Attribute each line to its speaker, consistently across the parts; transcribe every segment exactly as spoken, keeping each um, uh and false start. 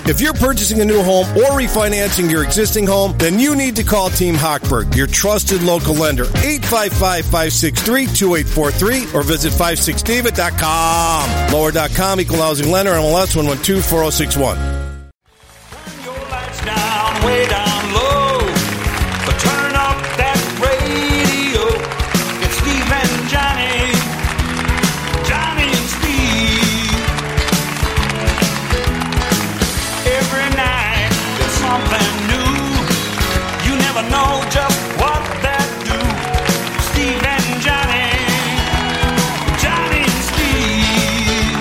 Speaker 1: If you're purchasing a new home or refinancing your existing home, then you need to call Team Hochberg, your trusted local lender. eight five five, five six three, two eight four three or visit five six david dot com. Lower dot com, equal housing lender, M L S one one two four zero six one.
Speaker 2: Turn your lights down, way down low. So turn up that radio. It's Steve and Johnny. Johnny and Steve. Every night there's something new. You never know just what that do. Steve and Johnny. Johnny and Steve.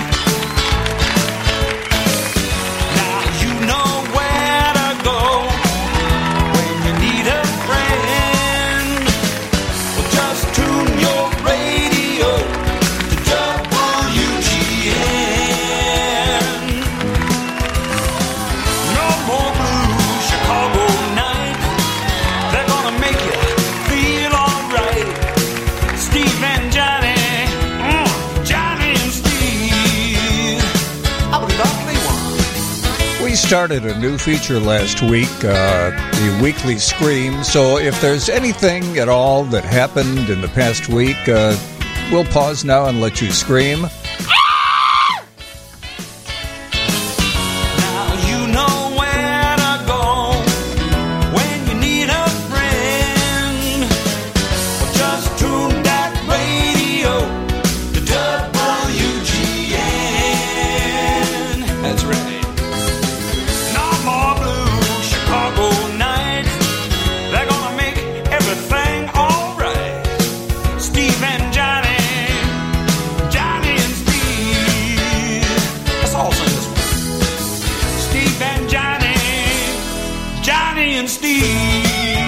Speaker 2: Now you know where to go when you need a friend. Well, just tune your radio to W G N. No more blue Chicago nights. They're gonna make you feel alright. Steve and Johnny, mm, Johnny and Steve. How lovely one.
Speaker 3: We started a new feature last week, uh, the Weekly Scream. So if there's anything at all that happened in the past week, uh, we'll pause now and let you scream.
Speaker 2: Now you know where to go when you need a friend. Well, just tune that radio to W G N. That's right. No more blue Chicago nights. They're gonna make everything alright. Steve and Johnny, Johnny and Steve. Let's all sing this one. Steve and Johnny, Johnny and Steve.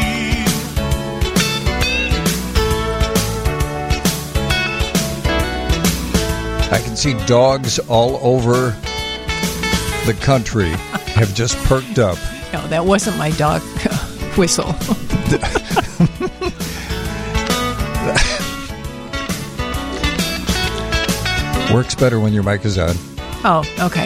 Speaker 3: I can see dogs all over the country have just perked up.
Speaker 4: No, that wasn't my dog whistle.
Speaker 3: Works better when your mic is on.
Speaker 4: Oh, okay.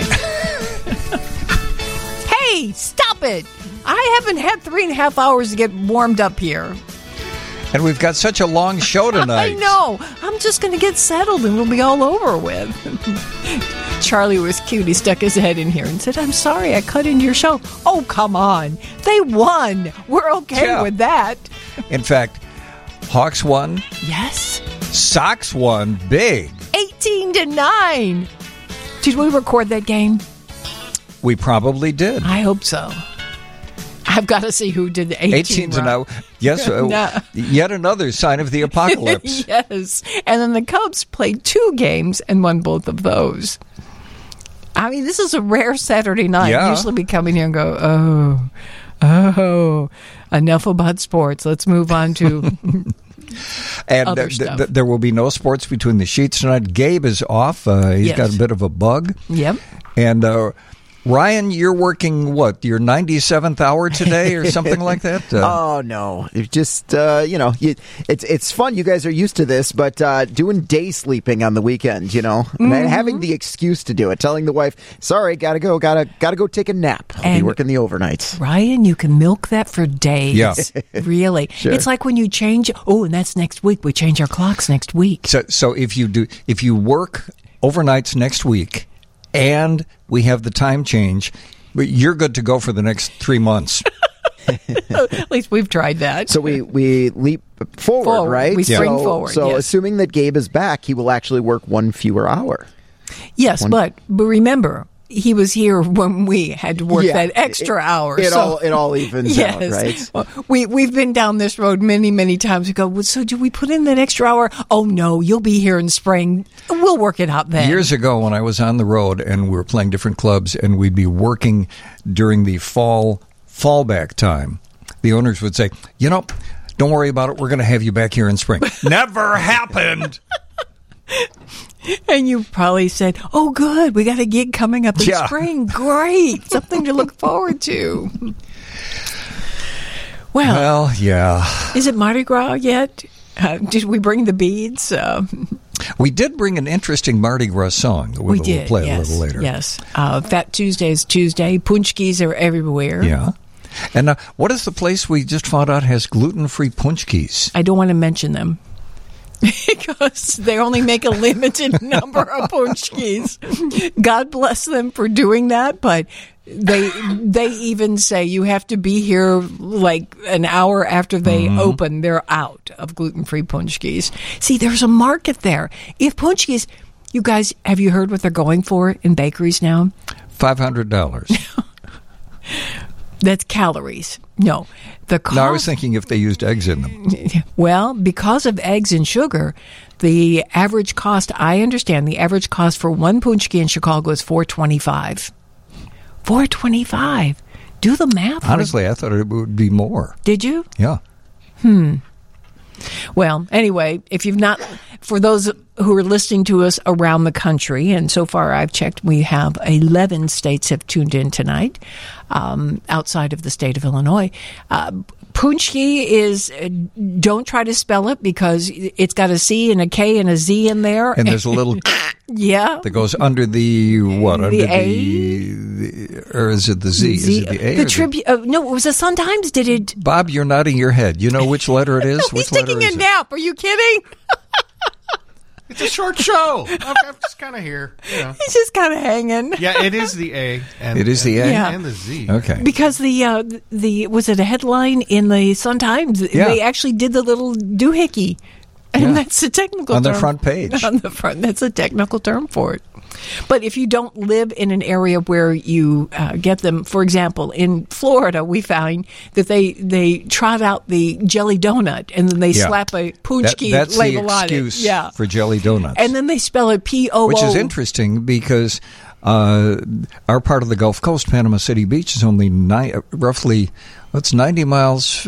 Speaker 4: Hey, stop it! I haven't had three and a half hours to get warmed up here.
Speaker 3: And we've got such a long show tonight.
Speaker 4: I know. I'm just going to get settled and we'll be all over with. Charlie was cute. He stuck his head in here and said, I'm sorry I cut into your show. Oh, come on. They won. We're okay
Speaker 3: Yeah.
Speaker 4: with that.
Speaker 3: In fact, Hawks won.
Speaker 4: Yes.
Speaker 3: Sox won big.
Speaker 4: eighteen to nine. Did we record that game?
Speaker 3: We probably did.
Speaker 4: I hope so. I've got to see who did the eighteen.
Speaker 3: eighteen to now. Yes, uh,
Speaker 4: No.
Speaker 3: yet another sign of the apocalypse.
Speaker 4: Yes. And then the Cubs played two games and won both of those. I mean, this is a rare Saturday night.
Speaker 3: Yeah.
Speaker 4: Usually we come in here and go, oh, oh, enough about sports. Let's move on to
Speaker 3: And
Speaker 4: other
Speaker 3: th-
Speaker 4: stuff.
Speaker 3: th- there will be no sports between the sheets tonight. Gabe is off. Uh, he's
Speaker 4: Yes.
Speaker 3: got a bit of a bug.
Speaker 4: Yep.
Speaker 3: And uh, Ryan, you're working, what, your ninety-seventh hour today or something like that? Uh,
Speaker 5: Oh no! It's just uh, you know, you, it's it's fun. You guys are used to this, but uh, doing day sleeping on the weekend, you know,
Speaker 4: Mm-hmm.
Speaker 5: and having the excuse to do it, telling the wife, "Sorry, gotta go, gotta gotta go take a nap. I'll be
Speaker 4: And-
Speaker 5: working the overnights."
Speaker 4: Ryan, you can milk that for days.
Speaker 3: Yeah.
Speaker 4: Really. It's like when you change, oh, and that's next week. We change our clocks next week.
Speaker 3: so, so if you do, if you work overnights next week, and we have the time change, you're good to go for the next three months.
Speaker 4: At least we've tried that.
Speaker 5: So we, we leap forward,
Speaker 4: Forward.
Speaker 5: right?
Speaker 4: We spring
Speaker 5: so,
Speaker 4: forward,
Speaker 5: So
Speaker 4: yes.
Speaker 5: assuming that Gabe is back, he will actually work one fewer hour.
Speaker 4: Yes, but but remember, he was here when we had to work
Speaker 5: Yeah,
Speaker 4: that extra
Speaker 5: it-
Speaker 4: hour.
Speaker 5: It
Speaker 4: so,
Speaker 5: all it all evens
Speaker 4: yes.
Speaker 5: out, right?
Speaker 4: Well, we we've been down this road many many times. We go, well, so do we put in that extra hour? Oh no, you'll be here in spring. We'll work it out then.
Speaker 3: Years ago, when I was on the road and we were playing different clubs, and we'd be working during the fall fallback time, the owners would say, "You know, don't worry about it. We're going to have you back here in spring." Never happened.
Speaker 4: And you probably said, "Oh, good, we got a gig coming up in
Speaker 3: Yeah.
Speaker 4: spring. Great, something to look forward to." Well,
Speaker 3: Well, yeah.
Speaker 4: is it Mardi Gras yet? Uh, did we bring the beads? Uh,
Speaker 3: We did bring an interesting Mardi Gras song that
Speaker 4: We
Speaker 3: we'll
Speaker 4: did,
Speaker 3: play
Speaker 4: yes,
Speaker 3: a little later.
Speaker 4: Yes. Uh, Fat Tuesday is Tuesday. Punchkis are everywhere.
Speaker 3: Yeah. And uh, what is the place we just found out has gluten-free punchkis?
Speaker 4: I don't want to mention them because they only make a limited number of punchkis. God bless them for doing that, but they they even say you have to be here like an hour after they
Speaker 3: Mm-hmm.
Speaker 4: open. They're out of gluten-free punchkis. See, there's a market there. If punchkis, you guys, have you heard what they're going for in bakeries now?
Speaker 3: five hundred dollars.
Speaker 4: That's calories. No, the cost.
Speaker 3: No, I was thinking if they used eggs in them.
Speaker 4: Well, because of eggs and sugar, the average cost, I understand, the average cost for one punchki in Chicago is four twenty-five. four twenty-five. Do the math.
Speaker 3: Honestly, I thought it would be more.
Speaker 4: Did you?
Speaker 3: Yeah.
Speaker 4: Well, anyway, if you've not, for those who are listening to us around the country, and so far I've checked, we have eleven states have tuned in tonight, um, outside of the state of Illinois. Uh, Punchki is, uh, don't try to spell it because it's got a C and a K and a Z in there.
Speaker 3: And there's a little
Speaker 4: yeah.
Speaker 3: that goes under the, what,
Speaker 4: The
Speaker 3: under
Speaker 4: A?
Speaker 3: the, the, or is it the Z?
Speaker 4: Z-
Speaker 3: is it the A?
Speaker 4: the
Speaker 3: or the-
Speaker 4: tribute. Uh, no, it was a Sun-Times did it.
Speaker 3: Bob, you're nodding your head. You know which letter it is?
Speaker 4: No,
Speaker 3: which
Speaker 4: he's
Speaker 3: letter
Speaker 4: taking
Speaker 3: is
Speaker 4: a
Speaker 3: it?
Speaker 4: nap. Are you kidding?
Speaker 6: It's a short show. I'm, I'm just kind of here. You know.
Speaker 4: He's just kind of hanging.
Speaker 6: Yeah, it is the A. And,
Speaker 3: It is the A?
Speaker 6: and,
Speaker 4: Yeah.
Speaker 6: and the Z.
Speaker 3: Okay.
Speaker 4: Because the uh, the was it a headline in the Sun-Times?
Speaker 3: Yeah.
Speaker 4: They actually did the little doohickey, and
Speaker 3: Yeah.
Speaker 4: that's a technical
Speaker 3: On the
Speaker 4: term.
Speaker 3: front page.
Speaker 4: On the front, that's a technical term for it. But if you don't live in an area where you uh, get them, for example, in Florida, we found that they they trot out the jelly donut and then they
Speaker 3: Yeah.
Speaker 4: slap a
Speaker 3: That-
Speaker 4: punchki
Speaker 3: that's the
Speaker 4: label on it.
Speaker 3: excuse
Speaker 4: Yeah,
Speaker 3: for jelly donuts.
Speaker 4: and then they spell it P O O,
Speaker 3: Which is interesting because uh, our part of the Gulf Coast, Panama City Beach, is only ni- roughly, what's ninety miles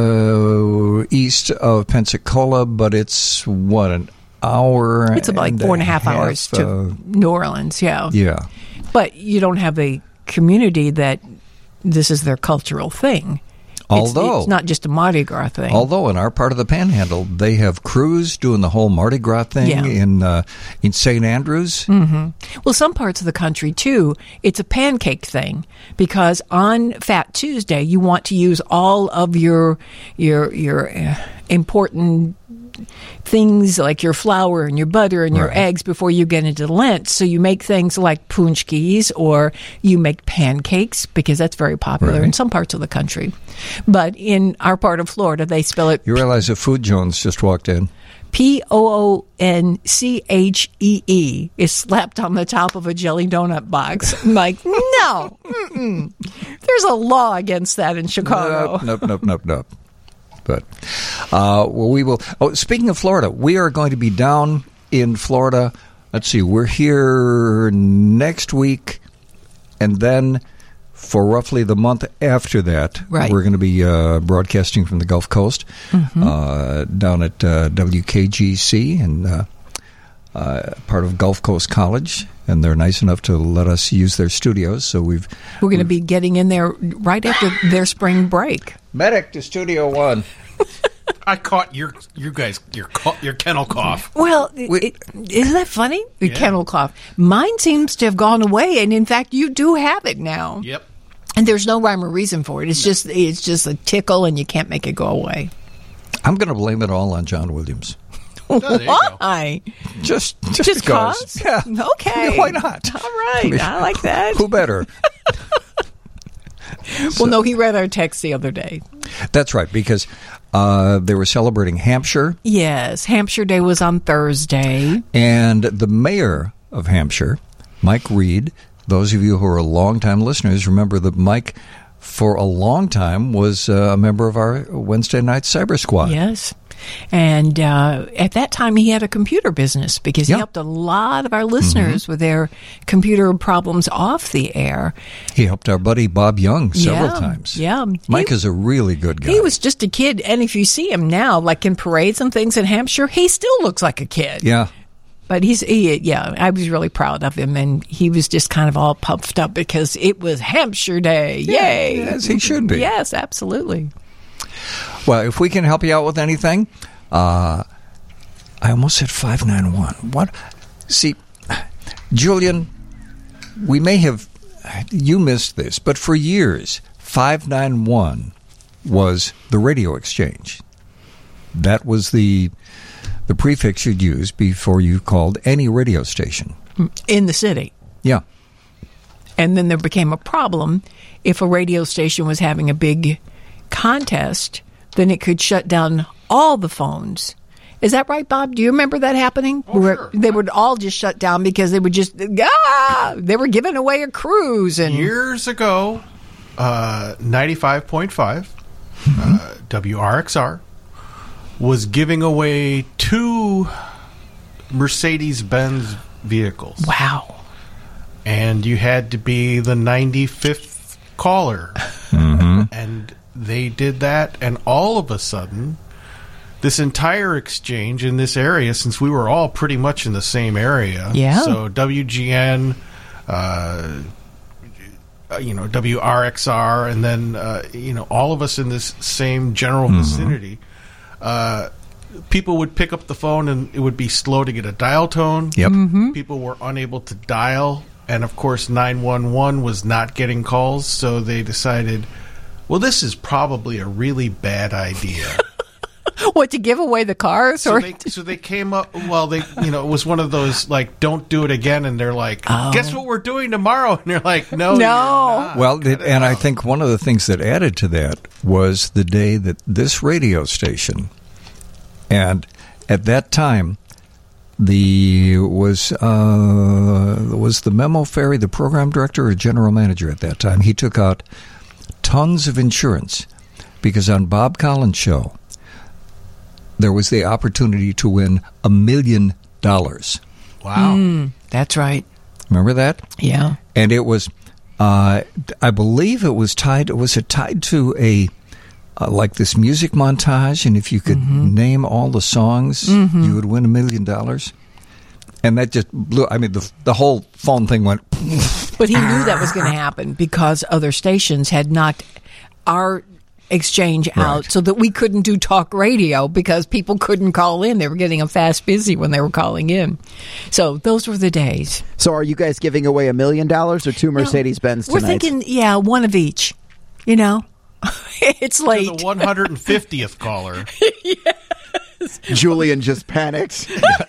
Speaker 3: uh, east of Pensacola, but it's, what, an hour?
Speaker 4: It's about like four and a half hours to
Speaker 3: uh,
Speaker 4: New Orleans. Yeah,
Speaker 3: yeah.
Speaker 4: but you don't have a community that this is their cultural thing. It's-
Speaker 3: Although-
Speaker 4: it's, not just a Mardi Gras thing.
Speaker 3: Although in our part of the Panhandle, they have crews doing the whole Mardi Gras thing
Speaker 4: Yeah.
Speaker 3: in uh, in Saint Andrews.
Speaker 4: Well, some parts of the country, too, it's a pancake thing because on Fat Tuesday, you want to use all of your your your uh, important things like your flour and your butter and your
Speaker 3: Right.
Speaker 4: eggs before you get into Lent. So you make things like punchkis or you make pancakes because that's very popular
Speaker 3: Right.
Speaker 4: in some parts of the country. But in our part of Florida, they spell it
Speaker 3: You realize that Food Jones just walked in.
Speaker 4: P O O N C H E E is slapped on the top of a jelly donut box. I'm like, no. Mm-mm. There's a law against that in Chicago.
Speaker 3: Nope, nope, nope, nope, nope. But, uh, well, we will. Oh, speaking of Florida, we are going to be down in Florida. Let's see, we're here next week, and then for roughly the month after that,
Speaker 4: Right.
Speaker 3: we're going to be uh, broadcasting from the Gulf Coast uh, down at uh, W K G C and uh, uh, part of Gulf Coast College. And they're nice enough to let us use their studios. So we've
Speaker 4: We're going to be getting in there right after their spring break.
Speaker 3: medic to Studio One.
Speaker 6: I caught your you guys your co- your kennel cough.
Speaker 4: Well, it, isn't that funny? The kennel cough. Mine seems to have gone away, and in fact, you do have it now.
Speaker 6: Yep.
Speaker 4: And there's no rhyme or reason for it. It's just it's just a tickle, and you can't make it go away.
Speaker 3: I'm going to blame it all on John Williams.
Speaker 6: Oh, there you go.
Speaker 4: Why?
Speaker 3: Just, just,
Speaker 4: Just
Speaker 3: because.
Speaker 4: cause?
Speaker 3: Yeah.
Speaker 4: Okay.
Speaker 3: Why not?
Speaker 4: All right. I like that.
Speaker 3: Who better?
Speaker 4: Well, no, he read our text the other day.
Speaker 3: That's right, because uh, they were celebrating Hampshire,
Speaker 4: Yes, Hampshire Day was on Thursday.
Speaker 3: and the mayor of Hampshire, Mike Reed, those of you who are longtime listeners remember that Mike, for a long time, was uh, a member of our Wednesday night cyber squad.
Speaker 4: Yes. And uh, at that time, he had a computer business because
Speaker 3: Yeah.
Speaker 4: he helped a lot of our listeners with their computer problems off the air.
Speaker 3: He helped our buddy Bob Young several
Speaker 4: Yeah,
Speaker 3: times.
Speaker 4: yeah.
Speaker 3: Mike
Speaker 4: He-
Speaker 3: is a really good guy.
Speaker 4: He was just a kid. And if you see him now, like in parades and things in Hampshire, he still looks like a kid.
Speaker 3: Yeah.
Speaker 4: But he's, he, yeah, I was really proud of him. And he was just kind of all puffed up because it was Hampshire Day. Yay.
Speaker 3: As he should be.
Speaker 4: Yes, absolutely.
Speaker 3: Well, if we can help you out with anything, uh, I almost said five nine one. What? See, Julian, we may have, you missed this, but for years, five nine one was the radio exchange. That was the the prefix you'd use before you called any radio station.
Speaker 4: In the city.
Speaker 3: Yeah.
Speaker 4: And then there became a problem. If a radio station was having a big contest, then it could shut down all the phones. Is that right, Bob? Do you remember that happening?
Speaker 6: Oh,
Speaker 4: Where
Speaker 6: sure.
Speaker 4: they would all just shut down because they would just, ah, they were giving away a cruise. And
Speaker 6: Years ago, uh, ninety-five point five, uh, W R X R, was giving away two Mercedes-Benz vehicles.
Speaker 4: Wow.
Speaker 6: And you had to be the ninety-fifth caller.
Speaker 3: Mm-hmm.
Speaker 6: And they did that, and all of a sudden, this entire exchange in this area, since we were all pretty much in the same area,
Speaker 4: Yeah.
Speaker 6: so W G N, uh, you know, W R X R, and then, uh, you know, all of us in this same general
Speaker 3: Mm-hmm.
Speaker 6: vicinity, uh, people would pick up the phone, and it would be slow to get a dial tone.
Speaker 3: Yep.
Speaker 6: People were unable to dial, and of course nine one one was not getting calls, so they decided, well, this is probably a really bad idea.
Speaker 4: What, to give away the cars?
Speaker 6: So
Speaker 4: or
Speaker 6: they, so they came up, well, they, you know, it was one of those, like, don't do it again, and they're like, guess what we're doing tomorrow? And they're like, no,
Speaker 4: No.
Speaker 6: you're not.
Speaker 3: Well,
Speaker 6: Get
Speaker 3: it,
Speaker 6: it
Speaker 3: and I
Speaker 6: out.
Speaker 3: think one of the things that added to that was the day that this radio station, and at that time, the was uh, was the Memo Ferry the program director or general manager at that time. He took out tons of insurance because on Bob Collins' show, there was the opportunity to win a million dollars.
Speaker 6: Wow.
Speaker 4: That's right.
Speaker 3: Remember that?
Speaker 4: Yeah.
Speaker 3: And it was, uh, I believe it was tied. Was it tied to a uh, like this music montage? And if you could name all the songs, you would win a million dollars. And that just blew. I mean, the the whole phone thing went.
Speaker 4: But he knew that was going to happen because other stations had knocked our exchange out
Speaker 3: Right.
Speaker 4: so that we couldn't do talk radio because people couldn't call in. They were getting a fast busy when they were calling in. So those were the days.
Speaker 5: So are you guys giving away a million dollars or two Mercedes-Benz
Speaker 4: We're
Speaker 5: tonight?
Speaker 4: thinking, yeah, one of each. You know? It's
Speaker 6: To
Speaker 4: late.
Speaker 6: the one hundred fiftieth caller.
Speaker 5: Julian just panicked.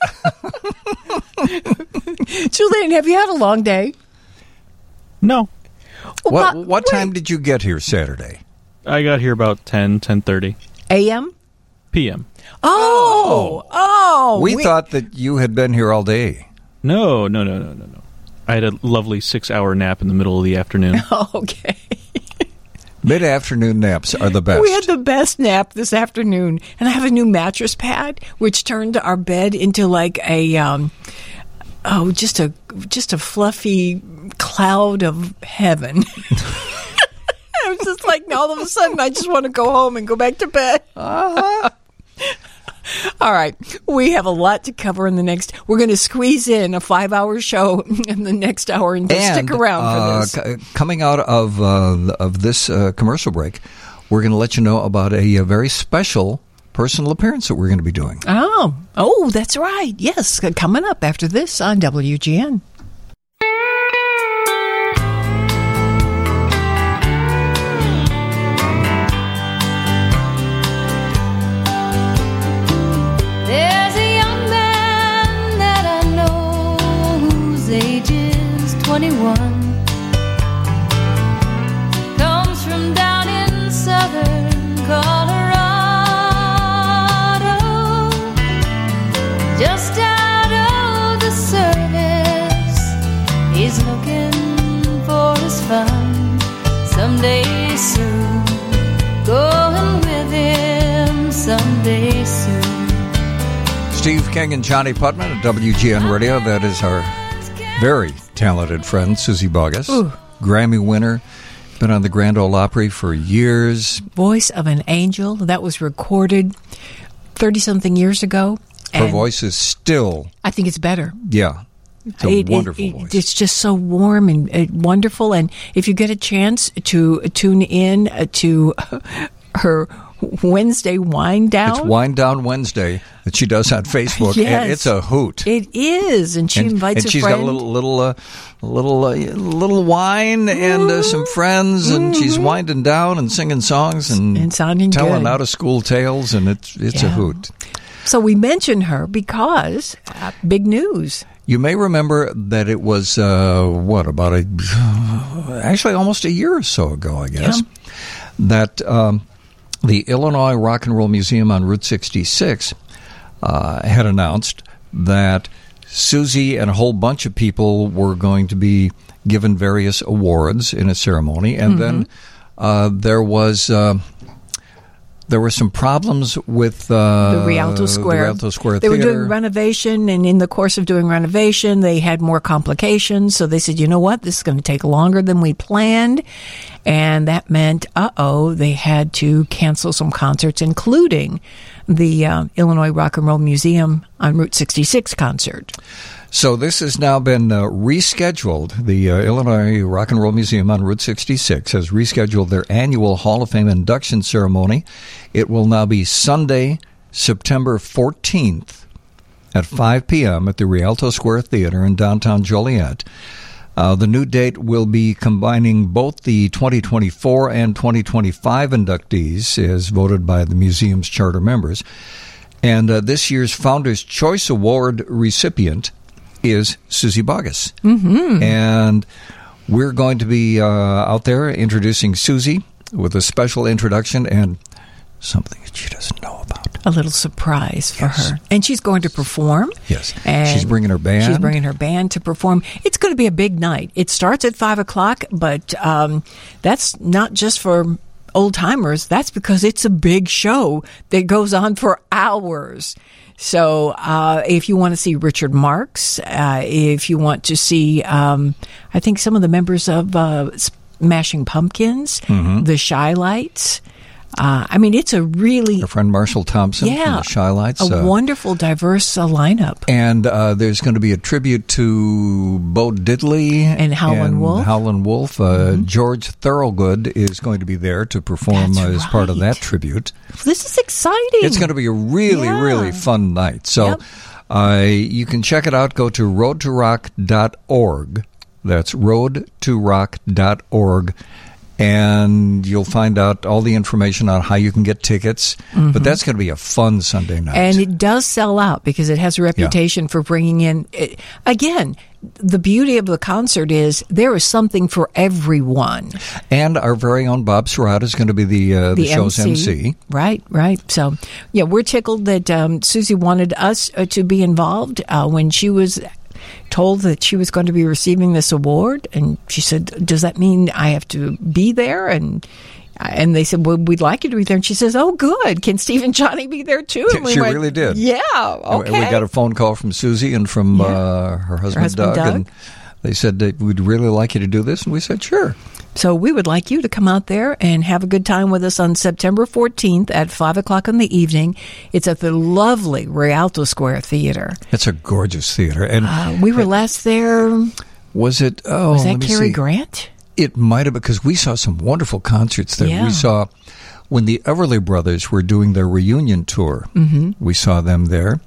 Speaker 4: Julian, have you had a long day?
Speaker 7: No.
Speaker 3: What
Speaker 4: Bob,
Speaker 3: what
Speaker 4: wait.
Speaker 3: time did you get here Saturday?
Speaker 7: I got here about ten, ten thirty
Speaker 4: A M?
Speaker 7: p m.
Speaker 4: Oh, oh.
Speaker 3: we, thought that you had been here all day.
Speaker 7: No, no, no, no, no, no. I had a lovely six-hour nap in the middle of the afternoon.
Speaker 4: Okay.
Speaker 3: Mid-afternoon naps are the best.
Speaker 4: We had the best nap this afternoon, and I have a new mattress pad, which turned our bed into like a, um, oh, just a just a fluffy cloud of heaven. I was just like, all of a sudden, I just want to go home and go back to bed. Uh-huh. All right, we have a lot to cover in the next. We're going to squeeze in a five-hour show in the next hour, and just
Speaker 3: And,
Speaker 4: stick around for
Speaker 3: uh,
Speaker 4: this.
Speaker 3: c- coming out of uh, of this uh, commercial break, we're going to let you know about a, a very special personal appearance that we're going to be doing.
Speaker 4: Oh, oh, that's right. Yes, coming up after this on W G N.
Speaker 8: There's a young man that I know whose age is twenty-one. Comes from down in southern Colorado. Just out of the service, he's looking for his fun someday soon. Going with him someday soon.
Speaker 3: Steve King and Johnny Putman at W G N Radio. That is our very talented friend, Susie Bogus. Grammy winner. Been on the Grand Ole Opry for years.
Speaker 4: Voice of an Angel. That was recorded thirty-something years ago.
Speaker 3: Her
Speaker 4: and
Speaker 3: voice is still,
Speaker 4: I think it's better.
Speaker 3: yeah, it's a
Speaker 4: It- it-
Speaker 3: wonderful
Speaker 4: it-
Speaker 3: voice.
Speaker 4: It's just so warm and uh, wonderful. And if you get a chance to tune in uh, to her Wednesday Wind Down.
Speaker 3: It's Wind Down Wednesday that she does on Facebook,
Speaker 4: Yes.
Speaker 3: and it's a hoot.
Speaker 4: It is, and she
Speaker 3: and,
Speaker 4: invites
Speaker 3: and
Speaker 4: a
Speaker 3: she's
Speaker 4: friend.
Speaker 3: got a little, little, uh, little, uh, little wine and uh, some friends, and she's winding down and singing songs and,
Speaker 4: And sounding
Speaker 3: telling
Speaker 4: good.
Speaker 3: out of school tales, and it's it's a
Speaker 4: Yeah.
Speaker 3: hoot.
Speaker 4: So we mention her because uh, big news.
Speaker 3: You may remember that it was uh, what about a actually almost a year or so ago, I guess, that um, the Illinois Rock and Roll Museum on Route sixty-six uh, had announced that Susie and a whole bunch of people were going to be given various awards in a ceremony, and then uh, there was. Uh, There were some problems with uh,
Speaker 4: The Rialto Square.
Speaker 3: The Rialto Square
Speaker 4: They were
Speaker 3: Theater.
Speaker 4: doing renovation, and in the course of doing renovation, they had more complications. So they said, you know what, this is going to take longer than we planned. And that meant, uh-oh, they had to cancel some concerts, including the uh, Illinois Rock and Roll Museum on Route sixty-six concert.
Speaker 3: So this has now been uh, rescheduled. The uh, Illinois Rock and Roll Museum on Route sixty-six has rescheduled their annual Hall of Fame induction ceremony. It will now be Sunday, September fourteenth at five p.m. at the Rialto Square Theater in downtown Joliet. Uh, the new date will be combining both the twenty twenty-four and twenty twenty-five inductees as voted by the museum's charter members. And uh, this year's Founders' Choice Award recipient is Susie Boggess. Mm-hmm. And we're going to be uh, out there introducing Susie with a special introduction and something that she doesn't know about.
Speaker 4: A little surprise for
Speaker 3: Yes.
Speaker 4: her. And she's going to perform.
Speaker 3: Yes.
Speaker 4: And
Speaker 3: She's bringing her band.
Speaker 4: She's bringing her band to perform. It's going to be a big night. It starts at five o'clock, but um, that's not just for old timers. That's because it's a big show that goes on for hours. So uh, if you want to see Richard Marx, uh, if you want to see, um, I think some of the members of uh, Smashing Pumpkins,
Speaker 3: Mm-hmm.
Speaker 4: the Shy Lights. Uh, I mean, it's a really
Speaker 3: Our friend Marshall Thompson
Speaker 4: yeah,
Speaker 3: from the Shy Lights.
Speaker 4: a
Speaker 3: uh,
Speaker 4: wonderful, diverse uh, lineup.
Speaker 3: And uh, there's going to be a tribute to Bo Diddley
Speaker 4: And Howlin' Wolf.
Speaker 3: Howlin' Wolf. Uh, George Thorogood is going to be there to perform
Speaker 4: That's
Speaker 3: uh, as part of
Speaker 4: right.
Speaker 3: that tribute.
Speaker 4: This is exciting.
Speaker 3: It's going to be a really,
Speaker 4: Yeah.
Speaker 3: really fun night. So
Speaker 4: Yep.
Speaker 3: uh, you can check it out. Go to road to rock dot org. That's road to rock dot org. And you'll find out all the information on how you can get tickets. But that's going to be a fun Sunday night.
Speaker 4: And it does sell out because it has a reputation for bringing in, it, again, the beauty of the concert is there is something for everyone.
Speaker 3: And our very own Bob Surratt is going to be the, uh, the,
Speaker 4: The
Speaker 3: show's M C.
Speaker 4: Right, right. So, yeah, we're tickled that um, Susie wanted us uh, to be involved uh, when she was told that she was going to be receiving this award. And she said, does that mean I have to be there? And and they said, well, we'd like you to be there. And she says, oh, good. Can Steve and Johnny be there too? And we
Speaker 3: She
Speaker 4: went,
Speaker 3: really did.
Speaker 4: Yeah,
Speaker 3: And
Speaker 4: okay.
Speaker 3: We got a phone call from Susie and from
Speaker 4: Yeah.
Speaker 3: uh, her husband,
Speaker 4: husband,
Speaker 3: Doug,
Speaker 4: Doug.
Speaker 3: and they said that we'd really like you to do this, and we said sure.
Speaker 4: So we would like you to come out there and have a good time with us on September fourteenth at five o'clock in the evening. It's at the lovely Rialto Square Theater.
Speaker 3: It's a gorgeous theater, and
Speaker 4: Uh, we were last there.
Speaker 3: was it? Oh,
Speaker 4: Was
Speaker 3: let
Speaker 4: that
Speaker 3: me
Speaker 4: Cary
Speaker 3: see.
Speaker 4: Grant?
Speaker 3: It might have, because we saw some wonderful concerts there.
Speaker 4: Yeah.
Speaker 3: We saw when the Everly Brothers were doing their reunion tour.
Speaker 4: Mm-hmm.
Speaker 3: We saw them there.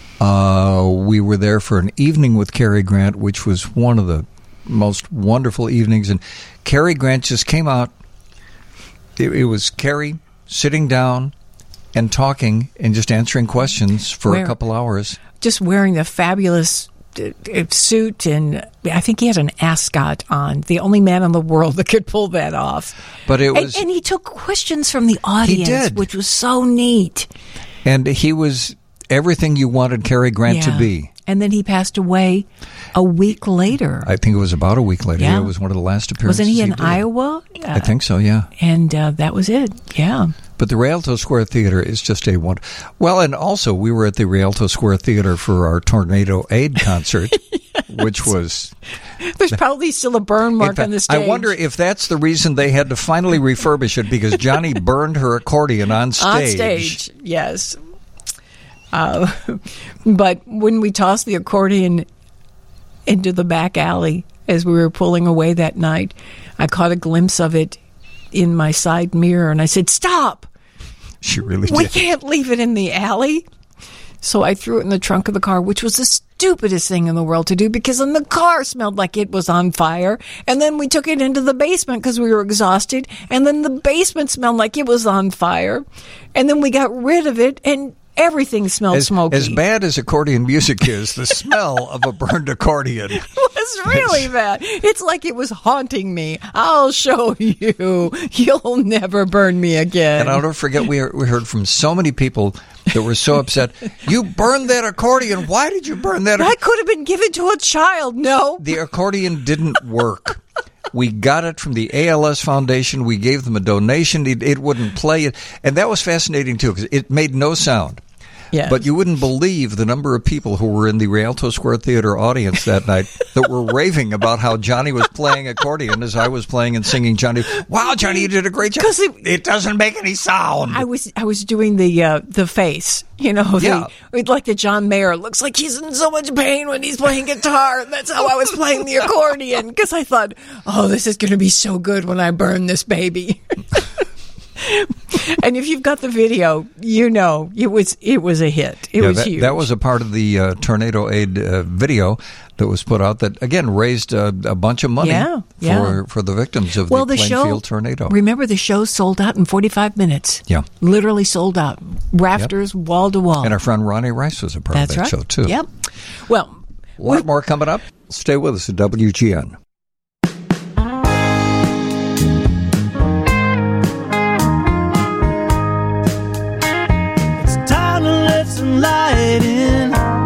Speaker 3: Uh, we were there for an evening with Cary Grant, which was one of the most wonderful evenings. And Cary Grant just came out. It, it was Cary sitting down and talking and just answering questions for
Speaker 4: Where-
Speaker 3: a couple hours.
Speaker 4: Just wearing the fabulous uh, uh, suit, and I think he had an ascot on. The only man in the world that could pull that off.
Speaker 3: But it
Speaker 4: And,
Speaker 3: was,
Speaker 4: and he took questions from the audience,
Speaker 3: did.
Speaker 4: which was so neat.
Speaker 3: and he was everything you wanted Cary Grant to
Speaker 4: Yeah.
Speaker 3: be.
Speaker 4: And then he passed away a week later.
Speaker 3: I think it was about a week later.
Speaker 4: Yeah.
Speaker 3: It was one of the last appearances.
Speaker 4: Wasn't he in
Speaker 3: did.
Speaker 4: Iowa?
Speaker 3: I think so, yeah.
Speaker 4: And uh, that was it. Yeah.
Speaker 3: But the Rialto Square Theater is just a one. Well, and also we were at the Rialto Square Theater for our Tornado Aid concert, which was.
Speaker 4: There's probably still a burn mark
Speaker 3: in fact,
Speaker 4: on the stage.
Speaker 3: I wonder if that's the reason they had to finally refurbish it, because Johnny burned her accordion on stage.
Speaker 4: On stage, yes. Uh, but when we tossed the accordion into the back alley as we were pulling away that night, I caught a glimpse of it in my side mirror, and I said, "Stop!
Speaker 3: She really
Speaker 4: We
Speaker 3: did.
Speaker 4: can't leave it in the alley. So I threw it in the trunk of the car, which was the stupidest thing in the world to do because then the car smelled like it was on fire. And then we took it into the basement because we were exhausted. And then the basement smelled like it was on fire. And then we got rid of it and everything smelled
Speaker 3: As,
Speaker 4: smoky.
Speaker 3: as bad as accordion music is, the smell of a burned accordion.
Speaker 4: It was really bad. It's like it was haunting me. I'll show you. You'll never burn me again.
Speaker 3: And I'll never forget, we, we heard from so many people that were so upset. You burned that accordion. Why did you burn that?
Speaker 4: That could have been given to a child. No.
Speaker 3: The accordion didn't work. We got it from the A L S Foundation. We gave them a donation. It, it wouldn't play it. And that was fascinating, too, because it made no sound.
Speaker 4: Yes.
Speaker 3: But you wouldn't believe the number of people who were in the Rialto Square Theater audience that night that were raving about how Johnny was playing accordion as I was playing and singing Johnny. Wow, Johnny, you did a great job.
Speaker 4: 'Cause it-
Speaker 3: It doesn't make any sound.
Speaker 4: I was I was doing the uh, the face, you know, the,
Speaker 3: Yeah.
Speaker 4: like the John Mayer. Looks like he's in so much pain when he's playing guitar. That's how I was playing the accordion because I thought, oh, this is going to be so good when I burn this baby. And if you've got the video, you know it was it was a hit. It
Speaker 3: Yeah,
Speaker 4: was
Speaker 3: that,
Speaker 4: huge.
Speaker 3: that was a part of the uh, tornado aid uh, video that was put out that, again, raised a, a bunch of money
Speaker 4: Yeah,
Speaker 3: for,
Speaker 4: yeah.
Speaker 3: for the victims of
Speaker 4: well,
Speaker 3: the
Speaker 4: the
Speaker 3: Plainfield
Speaker 4: show.
Speaker 3: tornado.
Speaker 4: Remember, the show sold out in forty-five minutes.
Speaker 3: Yeah.
Speaker 4: Literally sold out. Rafters, wall to wall.
Speaker 3: And our friend Ronnie Rice was a part
Speaker 4: That's
Speaker 3: of that
Speaker 4: right.
Speaker 3: show, too.
Speaker 4: Yep. Well,
Speaker 3: A lot more coming up. Stay with us at W G N.
Speaker 2: It's time to let some light in.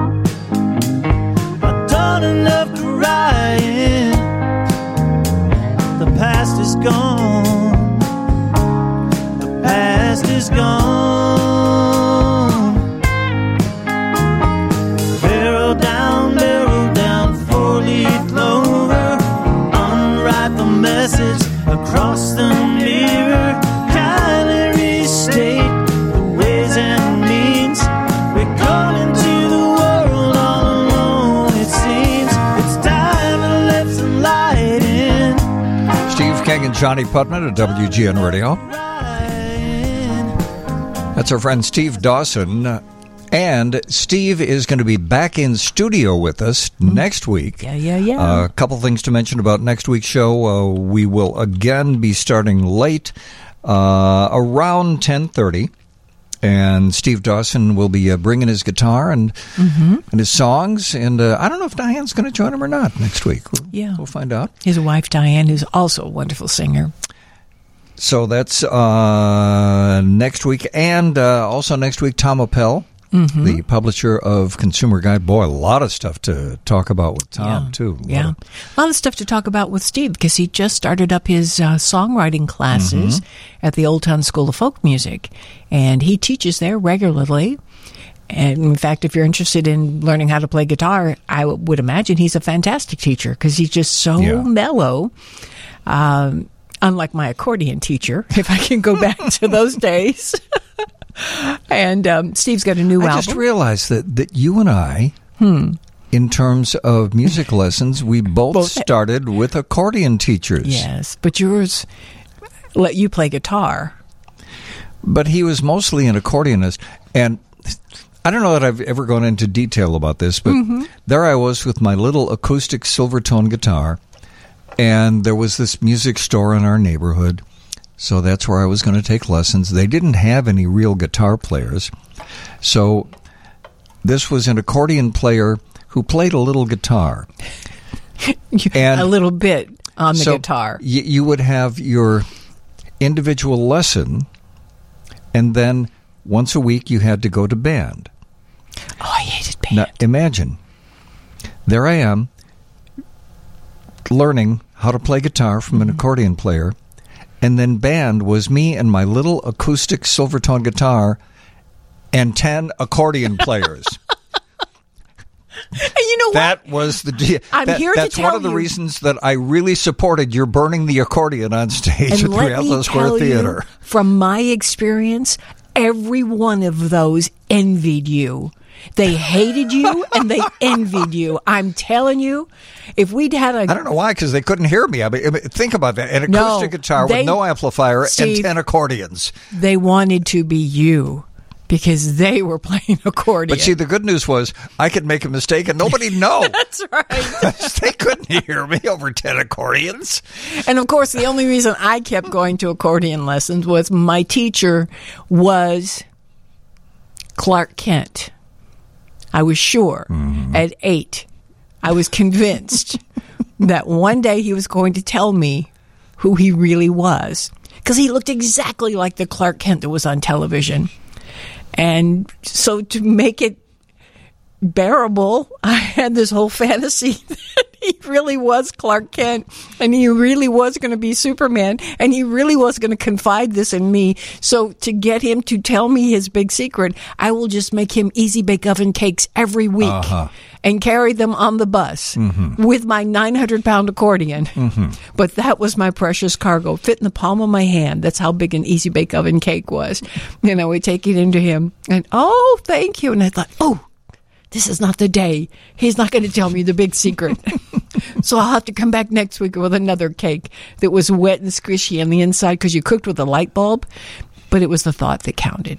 Speaker 2: I've done enough crying. The past is gone. The past is gone. Barrel down, barrel down, four-leaf clover. Unwrite the message across the mirror. Kindly restate the ways and means. We're coming to the world all alone, it seems. It's time to let some light in.
Speaker 3: Steve King and Johnny Putman at W G N Radio. That's our friend Steve Dawson. And Steve is going to be back in studio with us next week.
Speaker 4: Yeah, yeah, yeah.
Speaker 3: Uh, a couple things to mention about next week's show. Uh, we will again be starting late, uh, around ten thirty. And Steve Dawson will be uh, bringing his guitar and
Speaker 4: Mm-hmm.
Speaker 3: and his songs. And uh, I don't know if Diane's going to join him or not next week. We'll,
Speaker 4: Yeah.
Speaker 3: we'll find out.
Speaker 4: His wife, Diane, who's also a wonderful singer.
Speaker 3: So that's uh, next week. And uh, also next week, Tom Appel,
Speaker 4: Mm-hmm.
Speaker 3: the publisher of Consumer Guide. Boy, a lot of stuff to talk about with Tom,
Speaker 4: yeah.
Speaker 3: too. A lot
Speaker 4: Yeah.
Speaker 3: of-
Speaker 4: A lot of stuff to talk about with Steve because he just started up his uh, songwriting classes at the Old Town School of Folk Music. And he teaches there regularly. And in fact, if you're interested in learning how to play guitar, I w- would imagine he's a fantastic teacher because he's just so
Speaker 3: Yeah.
Speaker 4: mellow. Um, unlike my accordion teacher, if I can go back to those days. And um, Steve's got a new
Speaker 3: I
Speaker 4: album.
Speaker 3: just realized that, that you and I,
Speaker 4: Hmm.
Speaker 3: in terms of music lessons, we both,
Speaker 4: Both-
Speaker 3: started with accordion teachers.
Speaker 4: Yes, but yours let you play guitar.
Speaker 3: But he was mostly an accordionist. And I don't know that I've ever gone into detail about this, but
Speaker 4: Mm-hmm.
Speaker 3: there I was with my little acoustic Silvertone guitar. And there was this music store in our neighborhood. So that's where I was going to take lessons. They didn't have any real guitar players. So this was an accordion player who played a little guitar. And
Speaker 4: a little bit on the
Speaker 3: so
Speaker 4: guitar.
Speaker 3: y- you would have your individual lesson, and then once a week you had to go to band.
Speaker 4: Oh, I hated band.
Speaker 3: Now imagine, there I am, learning how to play guitar from an accordion player, and then band was me and my little acoustic Silvertone guitar and ten accordion players.
Speaker 4: And you know what?
Speaker 3: That was the deal.
Speaker 4: I'm
Speaker 3: that,
Speaker 4: here to
Speaker 3: That's one
Speaker 4: tell
Speaker 3: of the
Speaker 4: you-
Speaker 3: reasons that I really supported your burning the accordion on stage at
Speaker 4: And
Speaker 3: the
Speaker 4: let
Speaker 3: Rialto
Speaker 4: me
Speaker 3: Square
Speaker 4: tell
Speaker 3: Theater.
Speaker 4: you, from my experience, every one of those envied you They hated you and they envied you. I'm telling you, if we'd had a...
Speaker 3: I don't know why, because they couldn't hear me. I mean, think about that. An acoustic
Speaker 4: No,
Speaker 3: guitar
Speaker 4: they-
Speaker 3: with no amplifier
Speaker 4: Steve,
Speaker 3: and ten accordions.
Speaker 4: They wanted to be you because they were playing accordion.
Speaker 3: But see, the good news was I could make a mistake and nobody know.
Speaker 4: That's right.
Speaker 3: They couldn't hear me over ten accordions.
Speaker 4: And of course, the only reason I kept going to accordion lessons was my teacher was Clark Kent. I was sure mm-hmm. at eight, I was convinced that one day he was going to tell me who he really was. Because he looked exactly like the Clark Kent that was on television. And so to make it bearable, I had this whole fantasy that he really was Clark Kent and he really was going to be Superman and he really was going to confide this in me. So to get him to tell me his big secret, I will just make him easy bake oven cakes every week uh-huh. and carry them on the bus mm-hmm. with my nine hundred pound accordion. Mm-hmm. But that was my precious cargo, fit in the palm of my hand. That's how big an easy bake oven cake was. And I would take it into him and, oh, thank you. And I thought, oh, this is not the day. He's not going to tell me the big secret. So I'll have to come back next week with another cake that was wet and squishy on the inside because you cooked with a light bulb. But it was the thought that counted.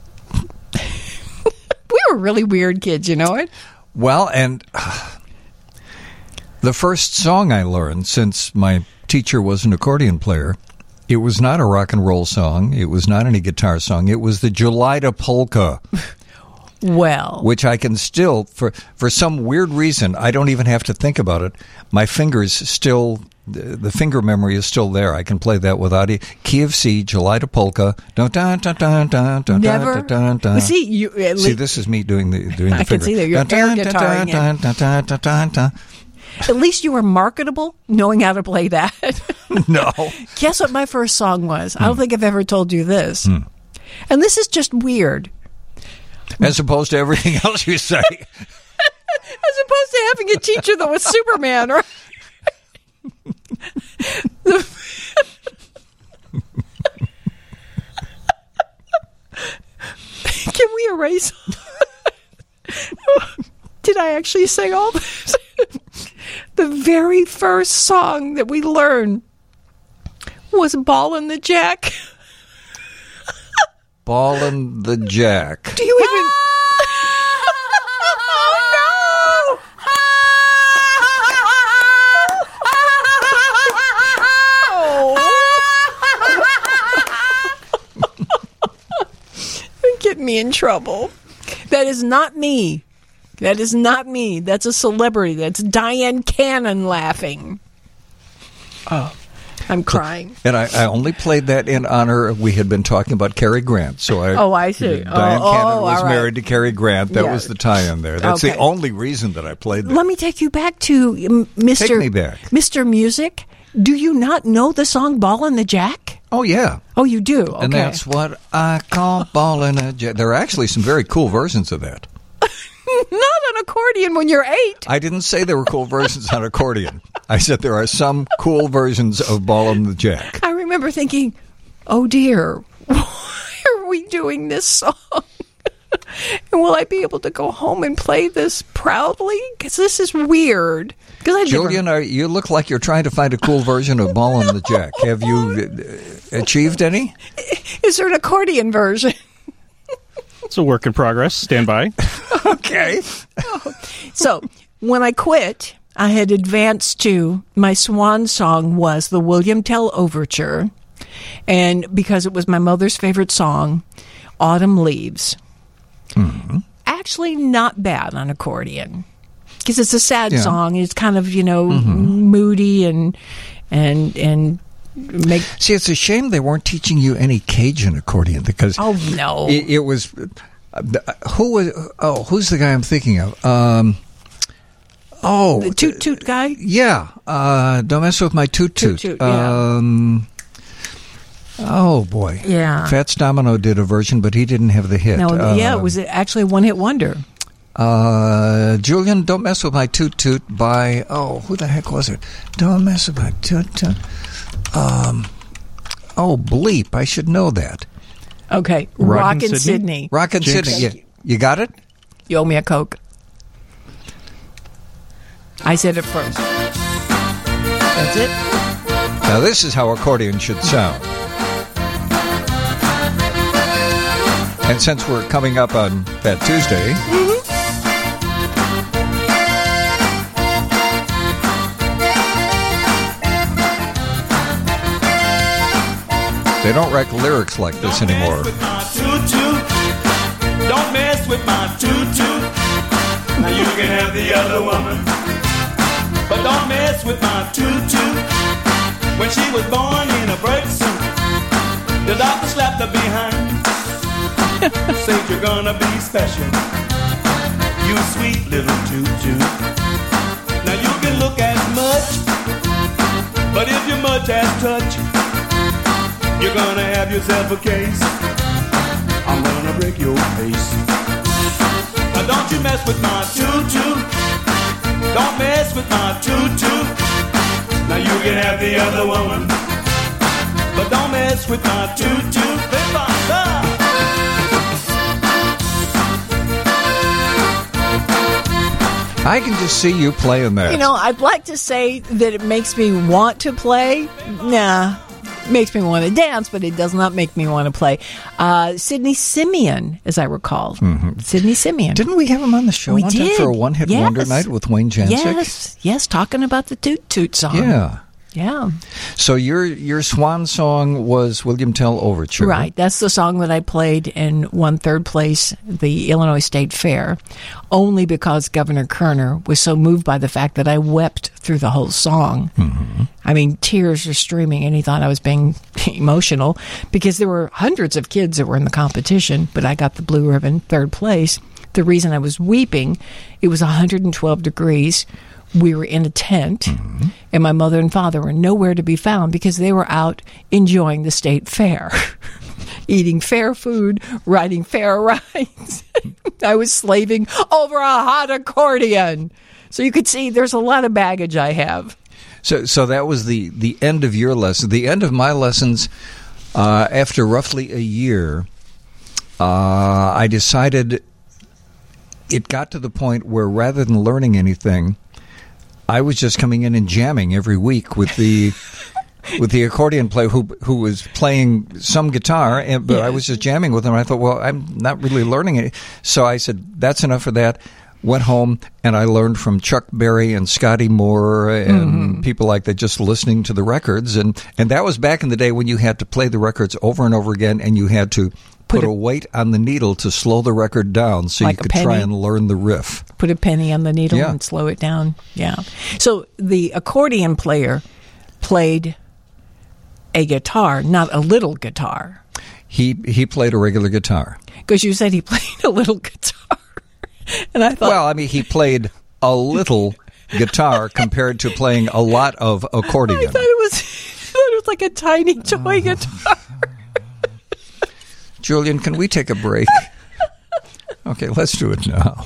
Speaker 4: We were really weird kids, you know it?
Speaker 3: Well, and uh, the first song I learned, since my teacher was an accordion player, it was not a rock and roll song. It was not any guitar song. It was the Julita Polka.
Speaker 4: Well,
Speaker 3: which I can still, for for some weird reason, I don't even have to think about it. My fingers still, the, the finger memory is still there. I can play that without it. Key of C, Julita Polka. Dun, dun, dun, dun, dun, dun,
Speaker 4: Never.
Speaker 3: Dun, dun, dun.
Speaker 4: Well, see, you, at
Speaker 3: see, this is me doing the doing the
Speaker 4: I
Speaker 3: finger.
Speaker 4: can see that you're air guitaring
Speaker 3: dun, dun, dun, dun, dun, dun.
Speaker 4: At least you were marketable knowing how to play that.
Speaker 3: No.
Speaker 4: Guess what my first song was? Hmm. I don't think I've ever told you this.
Speaker 3: Hmm.
Speaker 4: And this is just weird.
Speaker 3: As opposed to everything else you say.
Speaker 4: As opposed to having a teacher that was Superman, right? Can we erase? Did I actually sing all this? The very first song that we learned was Ballin' the Jack.
Speaker 3: Ballin' the Jack.
Speaker 4: Do you even... Oh, no! Get me in trouble. That is not me. That is not me. That's a celebrity. That's Diane Cannon laughing. Oh. I'm crying.
Speaker 3: And I, I only played that in honor. We had been talking about Cary Grant. So I,
Speaker 4: oh, I see.
Speaker 3: Diane
Speaker 4: oh,
Speaker 3: Cannon
Speaker 4: oh,
Speaker 3: was
Speaker 4: right.
Speaker 3: married to Cary Grant. That
Speaker 4: yeah.
Speaker 3: was the tie-in there. That's
Speaker 4: okay.
Speaker 3: the only reason that I played that.
Speaker 4: Let me take you back to Mister
Speaker 3: Take me back.
Speaker 4: Mister Music. Do you not know the song Ballin' the Jack?
Speaker 3: Oh, yeah.
Speaker 4: Oh, you do? Okay.
Speaker 3: And that's what I call Ballin' the Jack. There are actually some very cool versions of that.
Speaker 4: Not on accordion when you're eight.
Speaker 3: I didn't say there were cool versions on accordion. I said there are some cool versions of Ballin' the Jack.
Speaker 4: I remember thinking, oh dear, why are we doing this song? And will I be able to go home and play this proudly? Because this is weird. I
Speaker 3: Julian,
Speaker 4: never...
Speaker 3: are, you look like you're trying to find a cool version of Ballin' the Jack. Have you uh, achieved any?
Speaker 4: Is there an accordion version?
Speaker 7: It's a work in progress. Stand by.
Speaker 3: Okay.
Speaker 4: Oh. So when I quit, I had advanced to my swan song was the William Tell Overture. And because it was my mother's favorite song, Autumn Leaves. Mm-hmm. Actually not bad on accordion. Because it's a sad yeah. song. It's kind of, you know, mm-hmm. moody and and and make.
Speaker 3: See, it's a shame they weren't teaching you any Cajun accordion because
Speaker 4: oh no,
Speaker 3: it, it was uh, who was oh who's the guy I'm thinking of? Um, oh,
Speaker 4: the toot toot guy.
Speaker 3: Yeah, uh, don't mess with my toot toot.
Speaker 4: toot, toot yeah.
Speaker 3: Um, oh boy,
Speaker 4: yeah.
Speaker 3: Fats Domino did a version, but he didn't have the hit.
Speaker 4: No,
Speaker 3: uh,
Speaker 4: yeah, it was actually a one hit wonder.
Speaker 3: Uh, Julian, Don't Mess With My Toot Toot by, oh, who the heck was it? Don't Mess With My Toot Toot. Um, oh, bleep, I should know that.
Speaker 4: Okay, Rockin' Sydney.
Speaker 3: Rockin' Sydney, yeah. You got it?
Speaker 4: You owe me a Coke. I said it first. That's it.
Speaker 3: Now, this is how accordion should sound. And since we're coming up on that Tuesday, they don't write lyrics like this anymore.
Speaker 2: Don't mess with my tutu. Don't mess with my tutu. Now you can have the other woman, but don't mess with my tutu. When she was born in a bird suit, the doctor slapped her behind. Said you're gonna be special, you sweet little tutu. Now you can look as much, but if you're much as touch, you're gonna have yourself a case. I'm gonna break your face. Now don't you mess with my tutu. Don't mess with my tutu. Now you can have the other woman, but don't mess with my tutu.
Speaker 3: I can just see you playing that.
Speaker 4: You know, I'd like to say that it makes me want to play. Nah. It makes me want to dance, but it does not make me want to play. Uh, Sidney Simeon, as I recall. Mm-hmm. Sidney Simeon.
Speaker 3: Didn't we have him on the show
Speaker 4: we
Speaker 3: one
Speaker 4: did.
Speaker 3: time for a one-hit
Speaker 4: yes.
Speaker 3: wonder night with Wayne Jancic?
Speaker 4: Yes, yes, talking about the Toot Toot song.
Speaker 3: Yeah.
Speaker 4: Yeah.
Speaker 3: So your your swan song was William Tell Overture.
Speaker 4: Right. That's the song that I played and won third place at the Illinois State Fair, only because Governor Kerner was so moved by the fact that I wept through the whole song. Mm-hmm. I mean, tears were streaming, and he thought I was being emotional because there were hundreds of kids that were in the competition, but I got the blue ribbon, third place. The reason I was weeping, it was one hundred twelve degrees. We were in a tent, mm-hmm. and my mother and father were nowhere to be found because they were out enjoying the state fair, eating fair food, riding fair rides. I was slaving over a hot accordion. So you could see there's a lot of baggage I have.
Speaker 3: So so that was the, the end of your lesson. The end of my lessons, uh, after roughly a year, uh, I decided it got to the point where rather than learning anything, I was just coming in and jamming every week with the with the accordion player who who was playing some guitar, and, but yes. I was just jamming with him. I thought, well, I'm not really learning it. So I said, that's enough of that. Went home, and I learned from Chuck Berry and Scotty Moore and mm-hmm. people like that, just listening to the records. And, and that was back in the day when you had to play the records over and over again, and you had to put, put a, a weight on the needle to slow the record down so like you could try and learn the riff.
Speaker 4: Put a penny on the needle
Speaker 3: yeah.
Speaker 4: and slow it down. Yeah. So the accordion player played a guitar, not a little guitar.
Speaker 3: He he played a regular guitar.
Speaker 4: Because you said he played a little guitar. And I thought,
Speaker 3: well, I mean, he played a little guitar compared to playing a lot of accordion.
Speaker 4: I thought it was, I thought it was like a tiny toy guitar.
Speaker 3: Julian, can we take a break? Okay, let's do it now.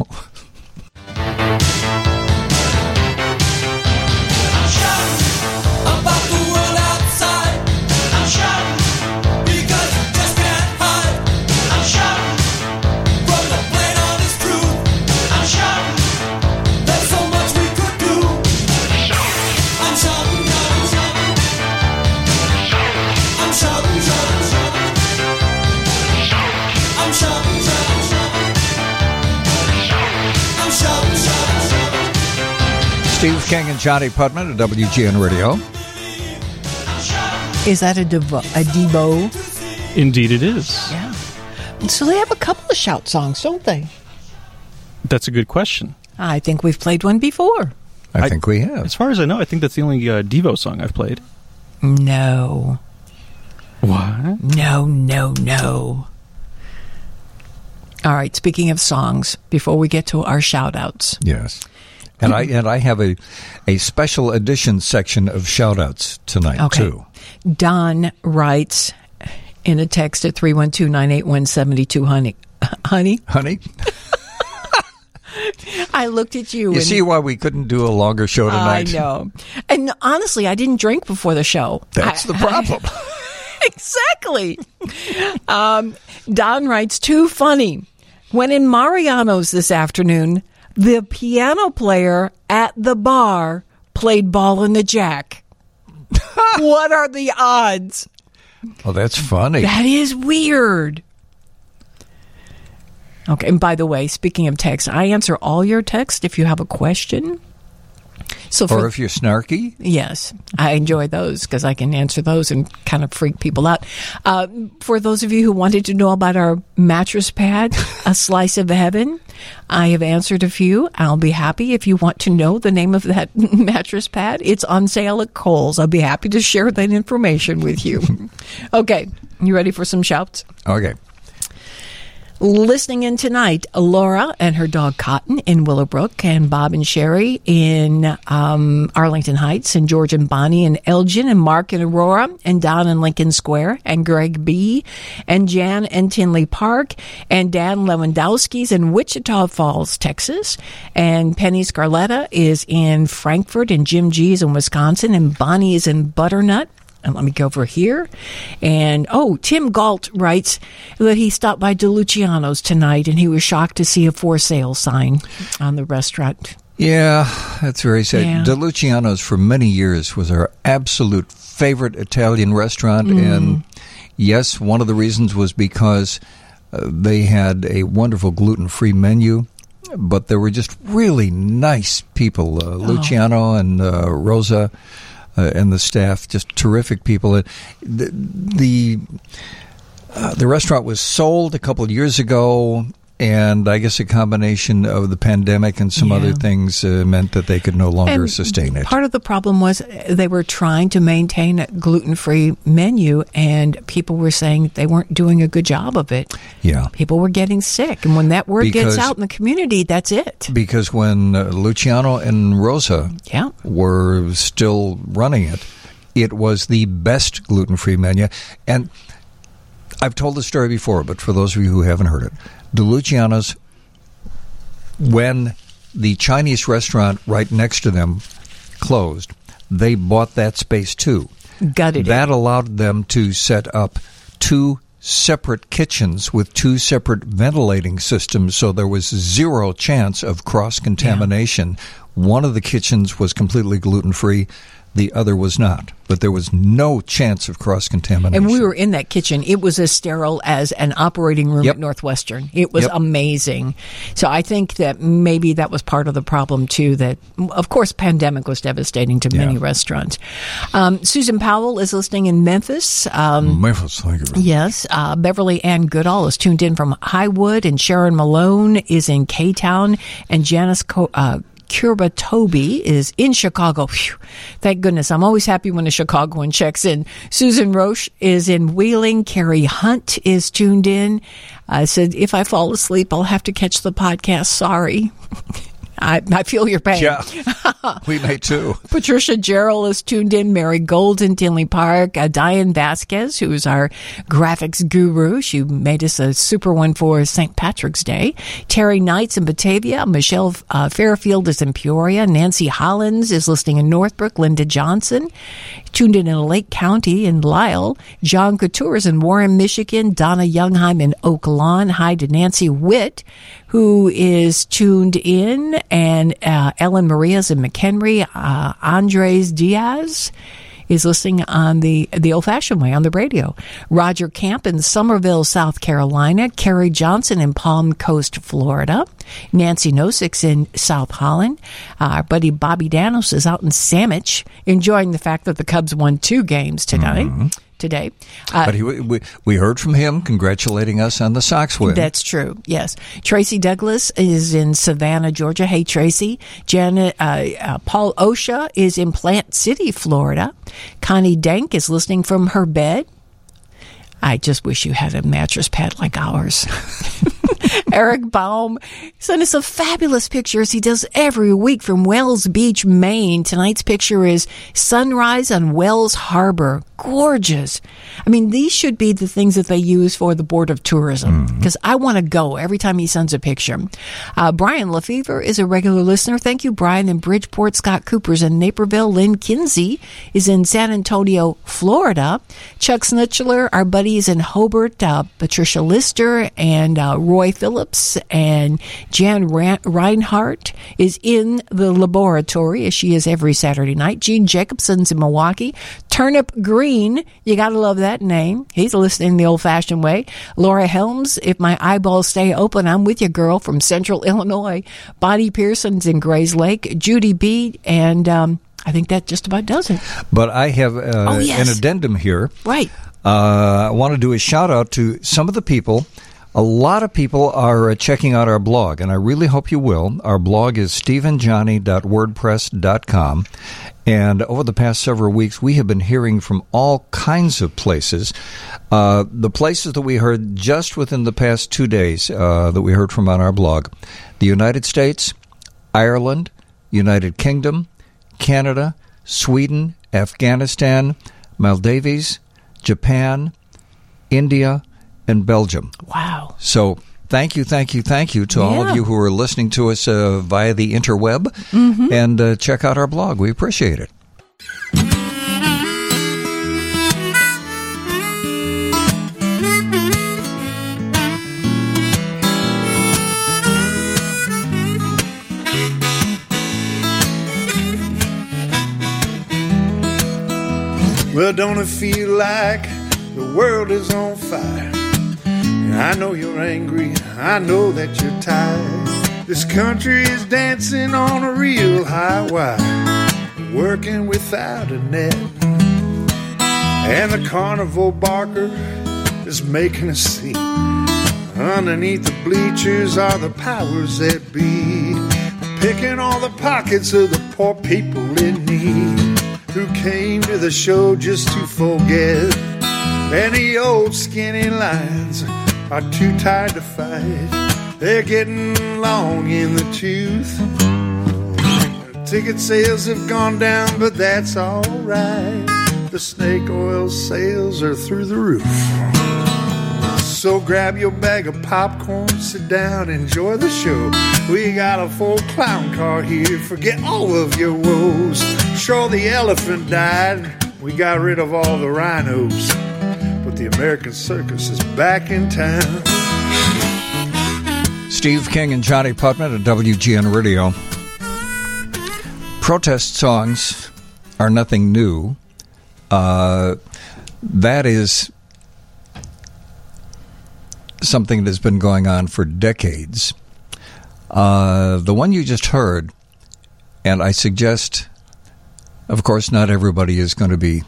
Speaker 3: Steve King and Johnny Putman at W G N Radio.
Speaker 4: Is that a Devo? A Devo?
Speaker 7: Indeed it is.
Speaker 4: Yeah. So they have a couple of shout songs, don't they?
Speaker 7: That's a good question.
Speaker 4: I think we've played one before.
Speaker 3: I,
Speaker 7: I
Speaker 3: think we have.
Speaker 7: As far as I know, I think that's the only uh, Devo song I've played.
Speaker 4: No.
Speaker 7: What?
Speaker 4: No, no, no. All right, speaking of songs, before we get to our shout-outs.
Speaker 3: Yes. And I and I have a a special edition section of shout-outs tonight,
Speaker 4: okay.
Speaker 3: too.
Speaker 4: Don writes in a text at three one two, nine eight one, seven two, honey. Honey?
Speaker 3: Honey?
Speaker 4: I looked at you.
Speaker 3: You
Speaker 4: and
Speaker 3: see why we couldn't do a longer show tonight?
Speaker 4: I know. And honestly, I didn't drink before the show.
Speaker 3: That's
Speaker 4: I,
Speaker 3: the problem.
Speaker 4: I, exactly. um, Don writes, too funny. when in Mariano's this afternoon, the piano player at the bar played Ball in the Jack. What are the odds?
Speaker 3: Oh, that's funny.
Speaker 4: That is weird. Okay, and by the way, speaking of text, I answer all your text if you have a question. So for,
Speaker 3: or if you're snarky.
Speaker 4: Yes, I enjoy those because I can answer those and kind of freak people out. Uh, for those of you who wanted to know about our mattress pad, A Slice of Heaven, I have answered a few. I'll be happy if you want to know the name of that mattress pad. It's on sale at Kohl's. I'll be happy to share that information with you. Okay, you ready for some shouts?
Speaker 3: Okay.
Speaker 4: Listening in tonight, Laura and her dog Cotton in Willowbrook, and Bob and Sherry in um, Arlington Heights, and George and Bonnie in Elgin, and Mark and Aurora, and Don in Lincoln Square, and Greg B., and Jan in Tinley Park, and Dan Lewandowski's in Wichita Falls, Texas, and Penny Scarletta is in Frankfurt, and Jim G's in Wisconsin, and Bonnie is in Butternut. And let me go over here. And, oh, Tim Galt writes that he stopped by DeLuciano's tonight and he was shocked to see a for sale sign on the restaurant.
Speaker 3: Yeah, that's very sad.
Speaker 4: Yeah.
Speaker 3: DeLuciano's for many years was our absolute favorite Italian restaurant.
Speaker 4: Mm.
Speaker 3: And, yes, one of the reasons was because uh, they had a wonderful gluten-free menu. But there were just really nice people, uh, Luciano oh. and uh, Rosa. Uh, and the staff, just terrific people. Uh, the the, uh, the restaurant was sold a couple of years ago, and I guess a combination of the pandemic and some
Speaker 4: yeah.
Speaker 3: other things uh, meant that they could no longer
Speaker 4: and
Speaker 3: sustain it.
Speaker 4: Part of the problem was they were trying to maintain a gluten-free menu, and people were saying they weren't doing a good job of it.
Speaker 3: Yeah.
Speaker 4: People were getting sick, and when that word
Speaker 3: because,
Speaker 4: gets out in the community, that's it.
Speaker 3: Because when uh, Luciano and Rosa
Speaker 4: yeah.
Speaker 3: were still running it, it was the best gluten-free menu. And I've told the story before, but for those of you who haven't heard it, DeLuciano's, when the Chinese restaurant right next to them closed, they bought that space too.
Speaker 4: Gutted
Speaker 3: that
Speaker 4: it.
Speaker 3: allowed them to set up two separate kitchens with two separate ventilating systems, so there was zero chance of cross-contamination. Yeah. One of the kitchens was completely gluten-free. The other was not, but there was no chance of cross-contamination.
Speaker 4: And we were in that kitchen. It was as sterile as an operating room
Speaker 3: yep.
Speaker 4: at Northwestern. It was
Speaker 3: yep.
Speaker 4: amazing. So I think that maybe that was part of the problem, too, that, of course, pandemic was devastating to many
Speaker 3: yeah.
Speaker 4: restaurants. Um, Susan Powell is listening in Memphis. Um,
Speaker 3: Memphis, thank you.
Speaker 4: Yes. Uh, Beverly Ann Goodall is tuned in from Highwood, and Sharon Malone is in K-Town, and Janice Co- uh, Curba Toby is in Chicago. Whew. Thank goodness. I'm always happy when a Chicagoan checks in. Susan Roche is in Wheeling. Carrie Hunt is tuned in. I said, if I fall asleep, I'll have to catch the podcast. Sorry. I, I feel your pain.
Speaker 3: Yeah, we may too.
Speaker 4: Patricia Gerald is tuned in. Mary Golden, Tinley Park. Uh, Diane Vasquez, who is our graphics guru. She made us a super one for Saint Patrick's Day. Terry Knights in Batavia. Michelle uh, Fairfield is in Peoria. Nancy Hollins is listening in Northbrook. Linda Johnson tuned in in Lake County in Lisle. John Couture is in Warren, Michigan. Donna Youngheim in Oak Lawn. Hi to Nancy Witt, who is tuned in, and uh, Ellen Maria's in McHenry. Uh, Andres Diaz is listening on the the old-fashioned way on the radio. Roger Camp in Somerville, South Carolina. Carrie Johnson in Palm Coast, Florida. Nancy Nosik's in South Holland. Uh, our buddy Bobby Danos is out in Sandwich, enjoying the fact that the Cubs won two games tonight. Mm-hmm. Today. Uh,
Speaker 3: but he, we, we heard from him congratulating us on the Sox win.
Speaker 4: That's true, yes. Tracy Douglas is in Savannah, Georgia. Hey, Tracy. Janet, uh, uh, Paul Osha is in Plant City, Florida. Connie Dank is listening from her bed. I just wish you had a mattress pad like ours. Eric Baum sent us a fabulous picture, as he does every week, from Wells Beach, Maine. Tonight's picture is sunrise on Wells Harbor. gorgeous. I mean, these should be the things that they use for the Board of Tourism, because I want to go every time he sends a picture. Uh, Brian Lefevre is a regular listener. Thank you, Brian. In Bridgeport, Scott Cooper's in Naperville. Lynn Kinsey is in San Antonio, Florida. Chuck Snitchler, our buddy, is in Hobart. Uh, Patricia Lister and uh, Roy Phillips and Jan Ran- Reinhardt is in the laboratory, as she is every Saturday night. Gene Jacobson's in Milwaukee. Turnip Green, you got to love that name. He's listening the old-fashioned way. Laura Helms, if my eyeballs stay open, I'm with you, girl, from Central Illinois. Bonnie Pearson's in Grays Lake. Judy B, and um, I think that just about does it.
Speaker 3: But I have uh,
Speaker 4: Oh, yes.
Speaker 3: an addendum here.
Speaker 4: Right.
Speaker 3: Uh, I want to do a shout-out to some of the people. A lot of people are uh, checking out our blog, and I really hope you will. Our blog is stephen johnny dot wordpress dot com, and over the past several weeks, we have been hearing from all kinds of places. Uh, the places that we heard just within the past two days uh, that we heard from on our blog: the United States, Ireland, United Kingdom, Canada, Sweden, Afghanistan, Maldives, Japan, India, and Belgium.
Speaker 4: Wow.
Speaker 3: So thank you, thank you, thank you to all
Speaker 4: Yeah.
Speaker 3: of you who are listening to us uh, via the interweb.
Speaker 4: Mm-hmm.
Speaker 3: And uh, check out our blog. We appreciate it.
Speaker 9: Well, don't it feel like the world is on fire? I know you're angry, I know that you're tired. This country is dancing on a real high wire, working without a net. And the carnival barker is making a scene. Underneath the bleachers are the powers that be, picking all the pockets of the poor people in need, who came to the show just to forget. And the old skinny lions are too tired to fight. They're getting long in the tooth. Ticket sales have gone down, but that's alright. The snake oil sales are through the roof. So grab your bag of popcorn, sit down, enjoy the show. We got a full clown car here, forget all of your woes. Sure, the elephant died, we got rid of all the rhinos, but the American circus is back in town.
Speaker 3: Steve King and Johnny Putman at W G N Radio. Protest songs are nothing new. Uh, that is something that has been going on for decades. Uh, the one you just heard, and I suggest, of course, not everybody is going to be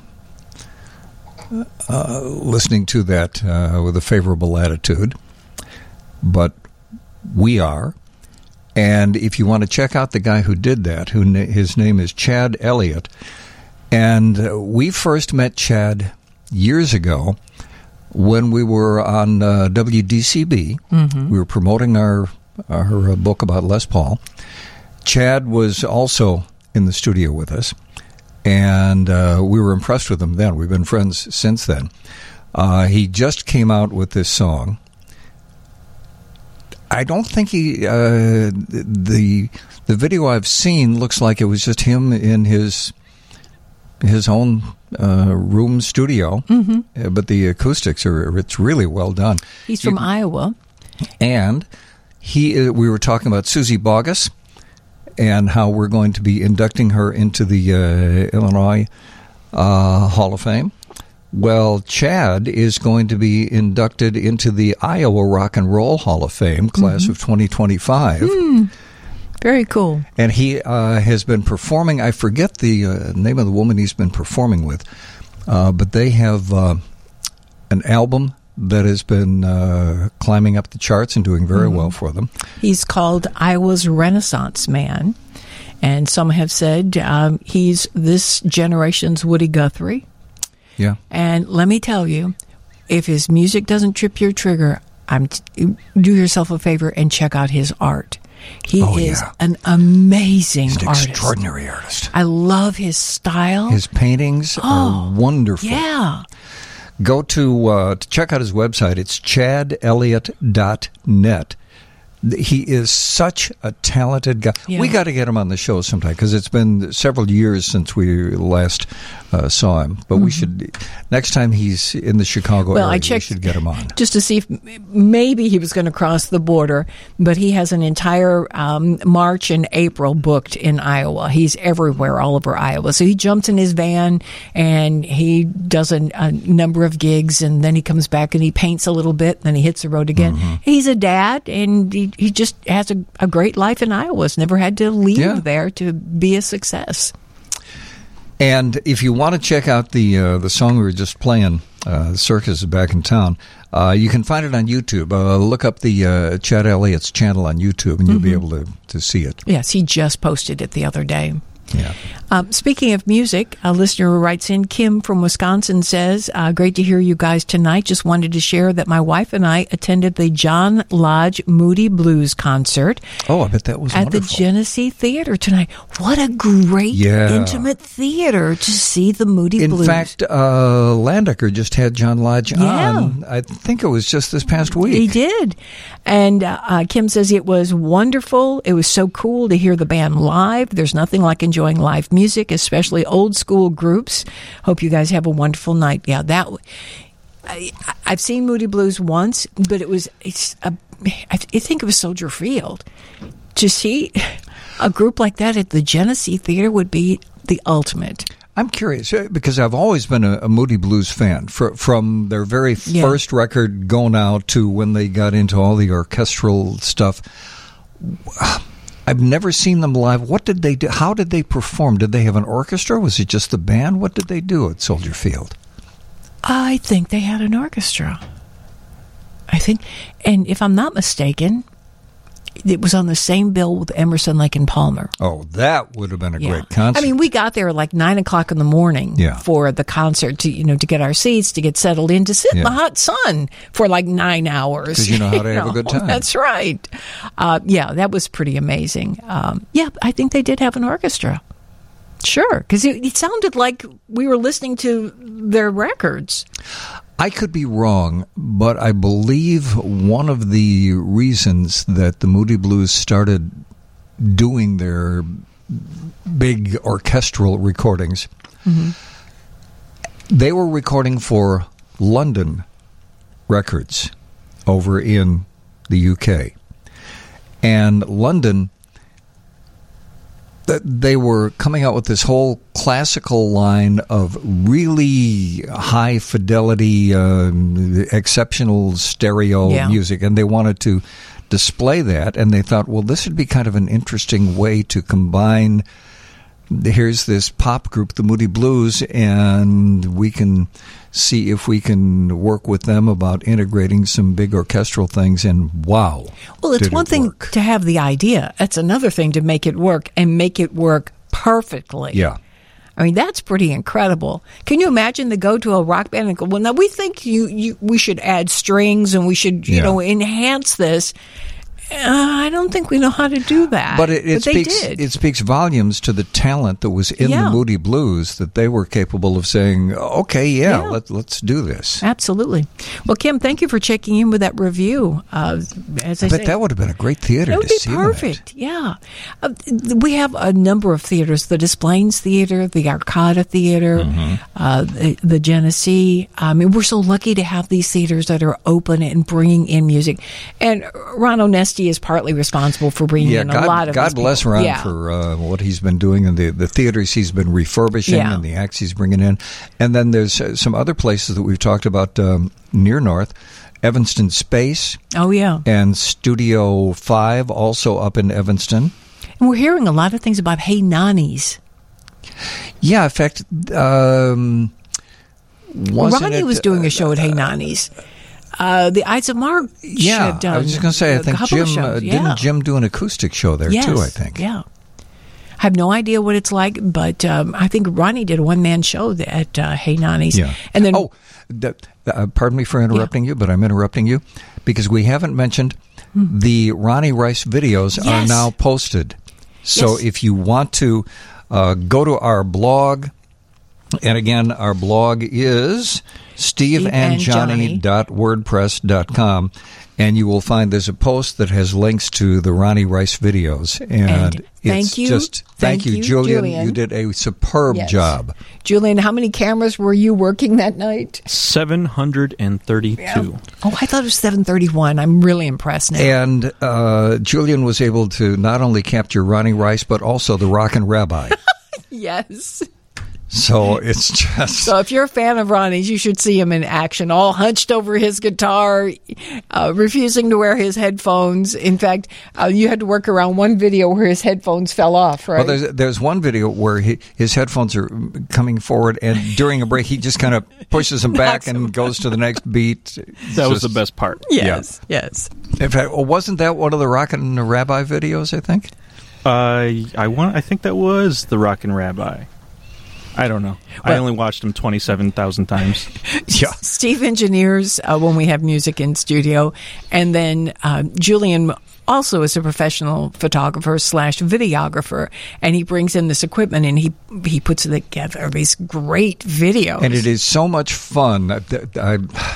Speaker 3: uh, listening to that uh, with a favorable attitude, but we are. And if you want to check out the guy who did that, who his name is Chad Elliott, and we first met Chad years ago when we were on uh, W D C B. Mm-hmm. We were promoting our our book about Les Paul. Chad was also in the studio with us, and uh, we were impressed with him then. We've been friends since then. Uh, he just came out with this song. I don't think he uh, the the video I've seen looks like it was just him in his his own uh, room studio, mm-hmm. uh, but the acoustics are it's really well done.
Speaker 4: He's from
Speaker 3: you,
Speaker 4: Iowa,
Speaker 3: and he uh, we were talking about Susie Bogus and how we're going to be inducting her into the uh, Illinois uh, Hall of Fame. Well, Chad is going to be inducted into the Iowa Rock and Roll Hall of Fame, class mm-hmm. of twenty twenty-five.
Speaker 4: Mm, very cool.
Speaker 3: And he uh, has been performing, I forget the uh, name of the woman he's been performing with, uh, but they have uh, an album that has been uh, climbing up the charts and doing very mm-hmm. well for them.
Speaker 4: He's called Iowa's Renaissance Man, and some have said um, he's this generation's Woody Guthrie.
Speaker 3: Yeah.
Speaker 4: And let me tell you, if his music doesn't trip your trigger, I'm t- do yourself a favor and check out his art. He
Speaker 3: Oh,
Speaker 4: is
Speaker 3: yeah.
Speaker 4: an amazing
Speaker 3: He's an
Speaker 4: artist.
Speaker 3: extraordinary artist.
Speaker 4: I love his style.
Speaker 3: His paintings
Speaker 4: Oh,
Speaker 3: are wonderful.
Speaker 4: Yeah.
Speaker 3: Go to, uh, to check out his website. It's chad elliott dot net. He is such a talented guy.
Speaker 4: Yeah.
Speaker 3: We got to get him on the show sometime because it's been several years since we last uh, saw him. But we should, next time he's in the Chicago
Speaker 4: Well, I
Speaker 3: area, we
Speaker 4: checked
Speaker 3: should get him on.
Speaker 4: just to see if maybe he was going to cross the border, but he has an entire um, March and April booked in Iowa. He's everywhere, all over Iowa. So he jumps in his van and he does a, a number of gigs, and then he comes back and he paints a little bit, and then he hits the road again.
Speaker 3: Mm-hmm.
Speaker 4: He's a dad, and he, he just has a, a great life in Iowa. He's never had to leave
Speaker 3: Yeah.
Speaker 4: there to be a success.
Speaker 3: And if you want to check out the uh, the song we were just playing, uh, Circus is Back in Town, uh, you can find it on YouTube. Uh, look up the uh, Chad Elliott's channel on YouTube, and you'll be able to, to see it.
Speaker 4: Yes, he just posted it the other day.
Speaker 3: Yeah.
Speaker 4: Um, speaking of music, a listener who writes in, Kim from Wisconsin, says, uh, great to hear you guys tonight. Just wanted to share that my wife and I attended the John Lodge Moody Blues concert
Speaker 3: Oh, I bet that was
Speaker 4: at
Speaker 3: wonderful.
Speaker 4: the Genesee Theater tonight. What a great,
Speaker 3: Yeah.
Speaker 4: intimate theater to see the Moody
Speaker 3: In
Speaker 4: Blues.
Speaker 3: fact, uh, Landecker just had John Lodge
Speaker 4: Yeah.
Speaker 3: on. I think it was just this past week.
Speaker 4: He did. And uh, uh, Kim says it was wonderful. It was so cool to hear the band live. There's nothing like enjoying live music, especially old school groups. Hope you guys have a wonderful night. Yeah, that. I, I've seen Moody Blues once, but it was. It's a, I think it was Soldier Field. To see a group like that at the Genesee Theater would be the ultimate.
Speaker 3: I'm curious uh, because I've always been a, a Moody Blues fan fr- from their very
Speaker 4: Yeah.
Speaker 3: first record going out to when they got into all the orchestral stuff. I've never seen them live. What did they do? How did they perform? Did they have an orchestra? Was it just the band? What did they do at Soldier Field?
Speaker 4: I think they had an orchestra. I think, and if I'm not mistaken, it was on the same bill with Emerson, Lake and Palmer.
Speaker 3: Oh, that would have been a
Speaker 4: Yeah.
Speaker 3: great concert.
Speaker 4: I mean, we got there at like nine o'clock in the morning
Speaker 3: Yeah.
Speaker 4: for the concert to, you know, to get our seats, to get settled in, to sit in the
Speaker 3: Yeah.
Speaker 4: hot sun for like nine hours.
Speaker 3: 'Cause you know how to have a good time.
Speaker 4: That's right. Uh, yeah, that was pretty amazing. Um, yeah, I think they did have an orchestra. Sure, because it, it sounded like we were listening to their records.
Speaker 3: I could be wrong, but I believe one of the reasons that the Moody Blues started doing their big orchestral recordings,
Speaker 4: Mm-hmm.
Speaker 3: they were recording for London Records over in the U K. And London, th- they were coming out with this whole classical line of really high fidelity, um, exceptional stereo
Speaker 4: Yeah.
Speaker 3: music, and they wanted to display that. And they thought, well, this would be kind of an interesting way to combine. Here's this pop group, the Moody Blues, and we can see if we can work with them about integrating some big orchestral things. And wow.
Speaker 4: Well, it's
Speaker 3: did
Speaker 4: one
Speaker 3: it
Speaker 4: thing
Speaker 3: work.
Speaker 4: to have the idea. It's another thing to make it work and make it work perfectly.
Speaker 3: Yeah.
Speaker 4: I mean, that's pretty incredible. Can you imagine to go to a rock band and go, well, now we think you, you we should add strings and we should, you
Speaker 3: Yeah.
Speaker 4: know, enhance this. Uh, I don't think we know how to do that.
Speaker 3: But it, it
Speaker 4: they
Speaker 3: speaks
Speaker 4: did.
Speaker 3: it speaks volumes to the talent that was in
Speaker 4: Yeah.
Speaker 3: the Moody Blues, that they were capable of saying, okay, yeah,
Speaker 4: Yeah.
Speaker 3: Let, let's do this.
Speaker 4: Absolutely. Well, Kim, thank you for checking in with that review. Uh, as I,
Speaker 3: I bet
Speaker 4: say,
Speaker 3: that would have been a great theater
Speaker 4: That would
Speaker 3: to
Speaker 4: be
Speaker 3: see them at.
Speaker 4: perfect. Yeah, uh, th- we have a number of theaters: the Des Plaines Theater, the Arcada Theater,
Speaker 3: Mm-hmm.
Speaker 4: uh, the, the Genesee. I mean, we're so lucky to have these theaters that are open and bringing in music. And Ron Onesti is partly responsible for bringing
Speaker 3: Yeah,
Speaker 4: in a
Speaker 3: God,
Speaker 4: lot of.
Speaker 3: God
Speaker 4: these
Speaker 3: bless
Speaker 4: people.
Speaker 3: Ron
Speaker 4: Yeah.
Speaker 3: for uh, what he's been doing and the, the theaters he's been refurbishing
Speaker 4: Yeah.
Speaker 3: and the acts he's bringing in. And then there's uh, some other places that we've talked about um, near North, Evanston Space
Speaker 4: Oh yeah,
Speaker 3: and Studio five, also up in Evanston.
Speaker 4: and we're hearing a lot of things about Hey Nannies.
Speaker 3: Yeah, in fact, um, wasn't
Speaker 4: Ronnie
Speaker 3: it,
Speaker 4: was doing a show at Hey Nannies. Uh, the Ides of March
Speaker 3: Yeah,
Speaker 4: had done
Speaker 3: I was just going to say, I
Speaker 4: a
Speaker 3: think
Speaker 4: couple of
Speaker 3: Jim, uh,
Speaker 4: shows.
Speaker 3: didn't
Speaker 4: Yeah.
Speaker 3: Jim do an acoustic show there
Speaker 4: Yes,
Speaker 3: too, I think.
Speaker 4: Yeah. I have no idea what it's like, but um, I think Ronnie did a one-man show at uh, Hey Nannies.
Speaker 3: Yeah.
Speaker 4: And then,
Speaker 3: oh, the, uh, pardon me for interrupting you, but I'm interrupting you because we haven't mentioned the Ronnie Rice videos are
Speaker 4: Yes.
Speaker 3: now posted. So
Speaker 4: Yes.
Speaker 3: if you want to uh, go to our blog, and again, our blog is steve and johnny dot wordpress dot com, and you will find there's a post that has links to the Ronnie Rice videos. And,
Speaker 4: And
Speaker 3: it's
Speaker 4: thank you.
Speaker 3: just thank,
Speaker 4: Thank
Speaker 3: you,
Speaker 4: you,
Speaker 3: Julian.
Speaker 4: Julian.
Speaker 3: You did a superb
Speaker 4: Yes.
Speaker 3: job.
Speaker 4: Julian, how many cameras were you working that night?
Speaker 7: seven hundred thirty-two.
Speaker 4: Oh, I thought it was seven thirty-one. I'm really impressed now.
Speaker 3: And uh, Julian was able to not only capture Ronnie Rice, but also the Rockin' Rabbi.
Speaker 4: Yes.
Speaker 3: So it's just...
Speaker 4: So if you're a fan of Ronnie's, you should see him in action, all hunched over his guitar, uh, refusing to wear his headphones. In fact, uh, you had to work around one video where his headphones fell off, right?
Speaker 3: Well, there's, there's one video where he, his headphones are coming forward, and during a break, he just kind of pushes them back and goes to the next beat.
Speaker 7: That was
Speaker 3: Just-
Speaker 7: the best part.
Speaker 4: yes, yes.
Speaker 3: In fact, well, wasn't that one of the Rockin' Rabbi videos, I think?
Speaker 7: Uh, I want. I think that was the Rockin' Rabbi. I don't know. I
Speaker 4: Well-
Speaker 7: only watched him twenty-seven thousand times.
Speaker 3: Yeah.
Speaker 4: Steve engineers uh, when we have music in studio, and then uh, Julian also is a professional photographer slash videographer, and he brings in this equipment and he he puts together these great videos.
Speaker 3: And it is so much fun. I, I,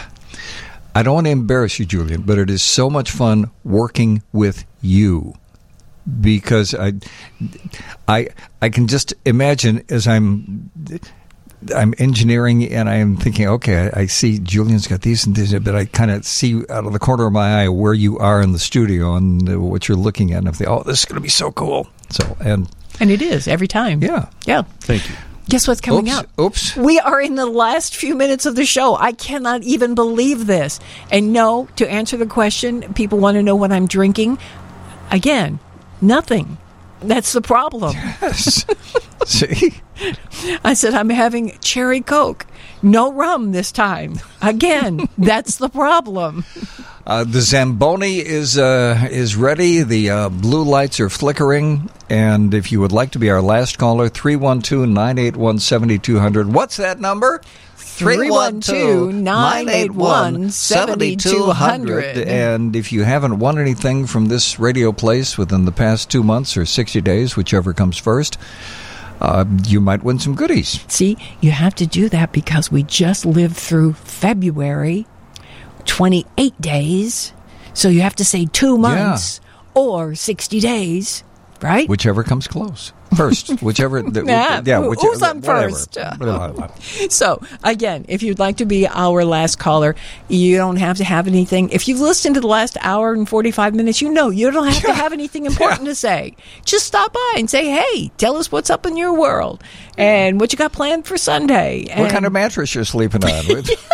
Speaker 3: I don't want to embarrass you, Julian, but it is so much fun working with you. Because I, I, I can just imagine as I'm, I'm engineering and I'm thinking, okay, I, I see Julian's got these and these, but I kind of see out of the corner of my eye where you are in the studio and what you're looking at, and I think, oh, this is going to be so cool. So and
Speaker 4: and it is every time.
Speaker 3: yeah,
Speaker 4: Yeah.
Speaker 7: Thank you.
Speaker 4: Guess what's coming
Speaker 3: oops,
Speaker 4: up?
Speaker 3: oops.
Speaker 4: We are in the last few minutes of the show. I cannot even believe this. And no, to answer the question, people want to know what I'm drinking. Again, nothing. That's the problem.
Speaker 3: Yes. See.
Speaker 4: I said, I'm having cherry Coke. No rum this time. Again, that's the problem.
Speaker 3: Uh, the Zamboni is uh, is ready. The uh, blue lights are flickering. And if you would like to be our last caller, three one two, nine eight one, seven two zero zero. What's that number?
Speaker 4: three one two, nine eight one, seven two zero zero.
Speaker 3: And if you haven't won anything from this radio place within the past two months or sixty days, whichever comes first, uh, you might win some goodies.
Speaker 4: See, you have to do that because we just lived through February, twenty-eight days. So you have to say two months or sixty days, right?
Speaker 3: Whichever comes close. First, whichever. The,
Speaker 4: Nah,
Speaker 3: yeah,
Speaker 4: who-
Speaker 3: which,
Speaker 4: who's on
Speaker 3: whatever.
Speaker 4: first?
Speaker 3: Whatever.
Speaker 4: So, again, if you'd like to be our last caller, you don't have to have anything. If you've listened to the last hour and forty-five minutes, you know you don't have to have anything important to say. Just stop by and say, hey, tell us what's up in your world and what you got planned for Sunday.
Speaker 3: What
Speaker 4: And
Speaker 3: kind of mattress you're sleeping on?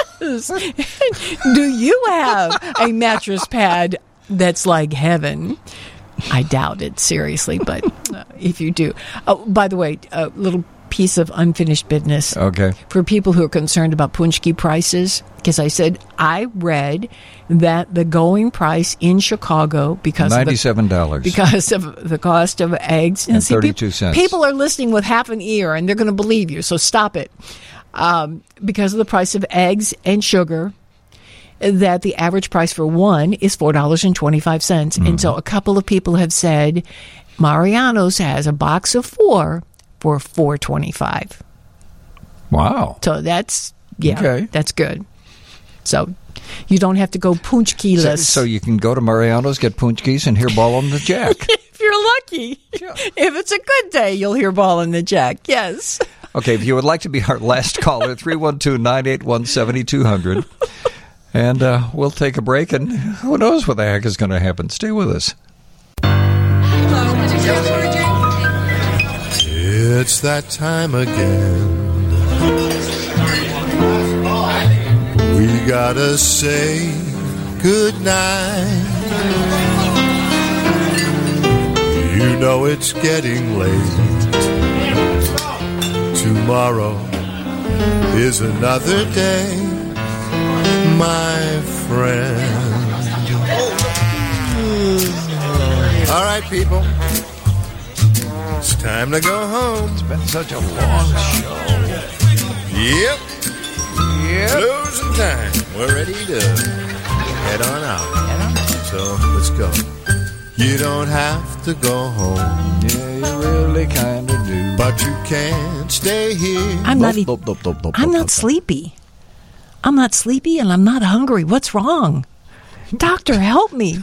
Speaker 4: do you have a mattress pad that's like heaven? I doubt it, seriously, but uh, if you do. Oh, by the way, a little piece of unfinished business.
Speaker 3: Okay.
Speaker 4: For people who are concerned about punchki prices, because I said I read that the going price in Chicago, because
Speaker 3: ninety-seven dollars.
Speaker 4: of the, because of the cost of eggs,
Speaker 3: And
Speaker 4: see,
Speaker 3: thirty-two
Speaker 4: peop-
Speaker 3: cents.
Speaker 4: People are listening with half an ear, and they're going to believe you. So stop it. Um, because of the price of eggs and sugar, that the average price for one is four dollars and twenty-five cents.
Speaker 3: Mm-hmm.
Speaker 4: And so a couple of people have said Mariano's has a box of four for four twenty-five.
Speaker 3: Wow.
Speaker 4: So that's, yeah,
Speaker 3: Okay.
Speaker 4: that's good. So you don't have to go punchki-less.
Speaker 3: So, so you can go to Mariano's, get punchkis, and hear Ball on the Jack.
Speaker 4: if you're lucky. If it's a good day, you'll hear Ball in the Jack. Yes.
Speaker 3: Okay, if you would like to be our last caller, three one two, nine eight one, seven two zero zero. And uh, we'll take a break, and who knows what the heck is going to happen. Stay with us.
Speaker 9: It's that time again. We gotta say goodnight. You know it's getting late. Tomorrow is another day, my friend. All right, people. It's time to go home.
Speaker 3: It's been such a long show.
Speaker 9: Yep. Yep. Losing time. We're ready to head on out.
Speaker 1: so let's go. You don't have to go home.
Speaker 3: Yeah, you really kind of do.
Speaker 1: But you can't stay here.
Speaker 4: I'm not, e-
Speaker 3: Dop, dop, dop, dop,
Speaker 4: I'm
Speaker 3: dop,
Speaker 4: not
Speaker 3: dop.
Speaker 4: sleepy. I'm not sleepy and I'm not hungry. What's wrong? Doctor, help me.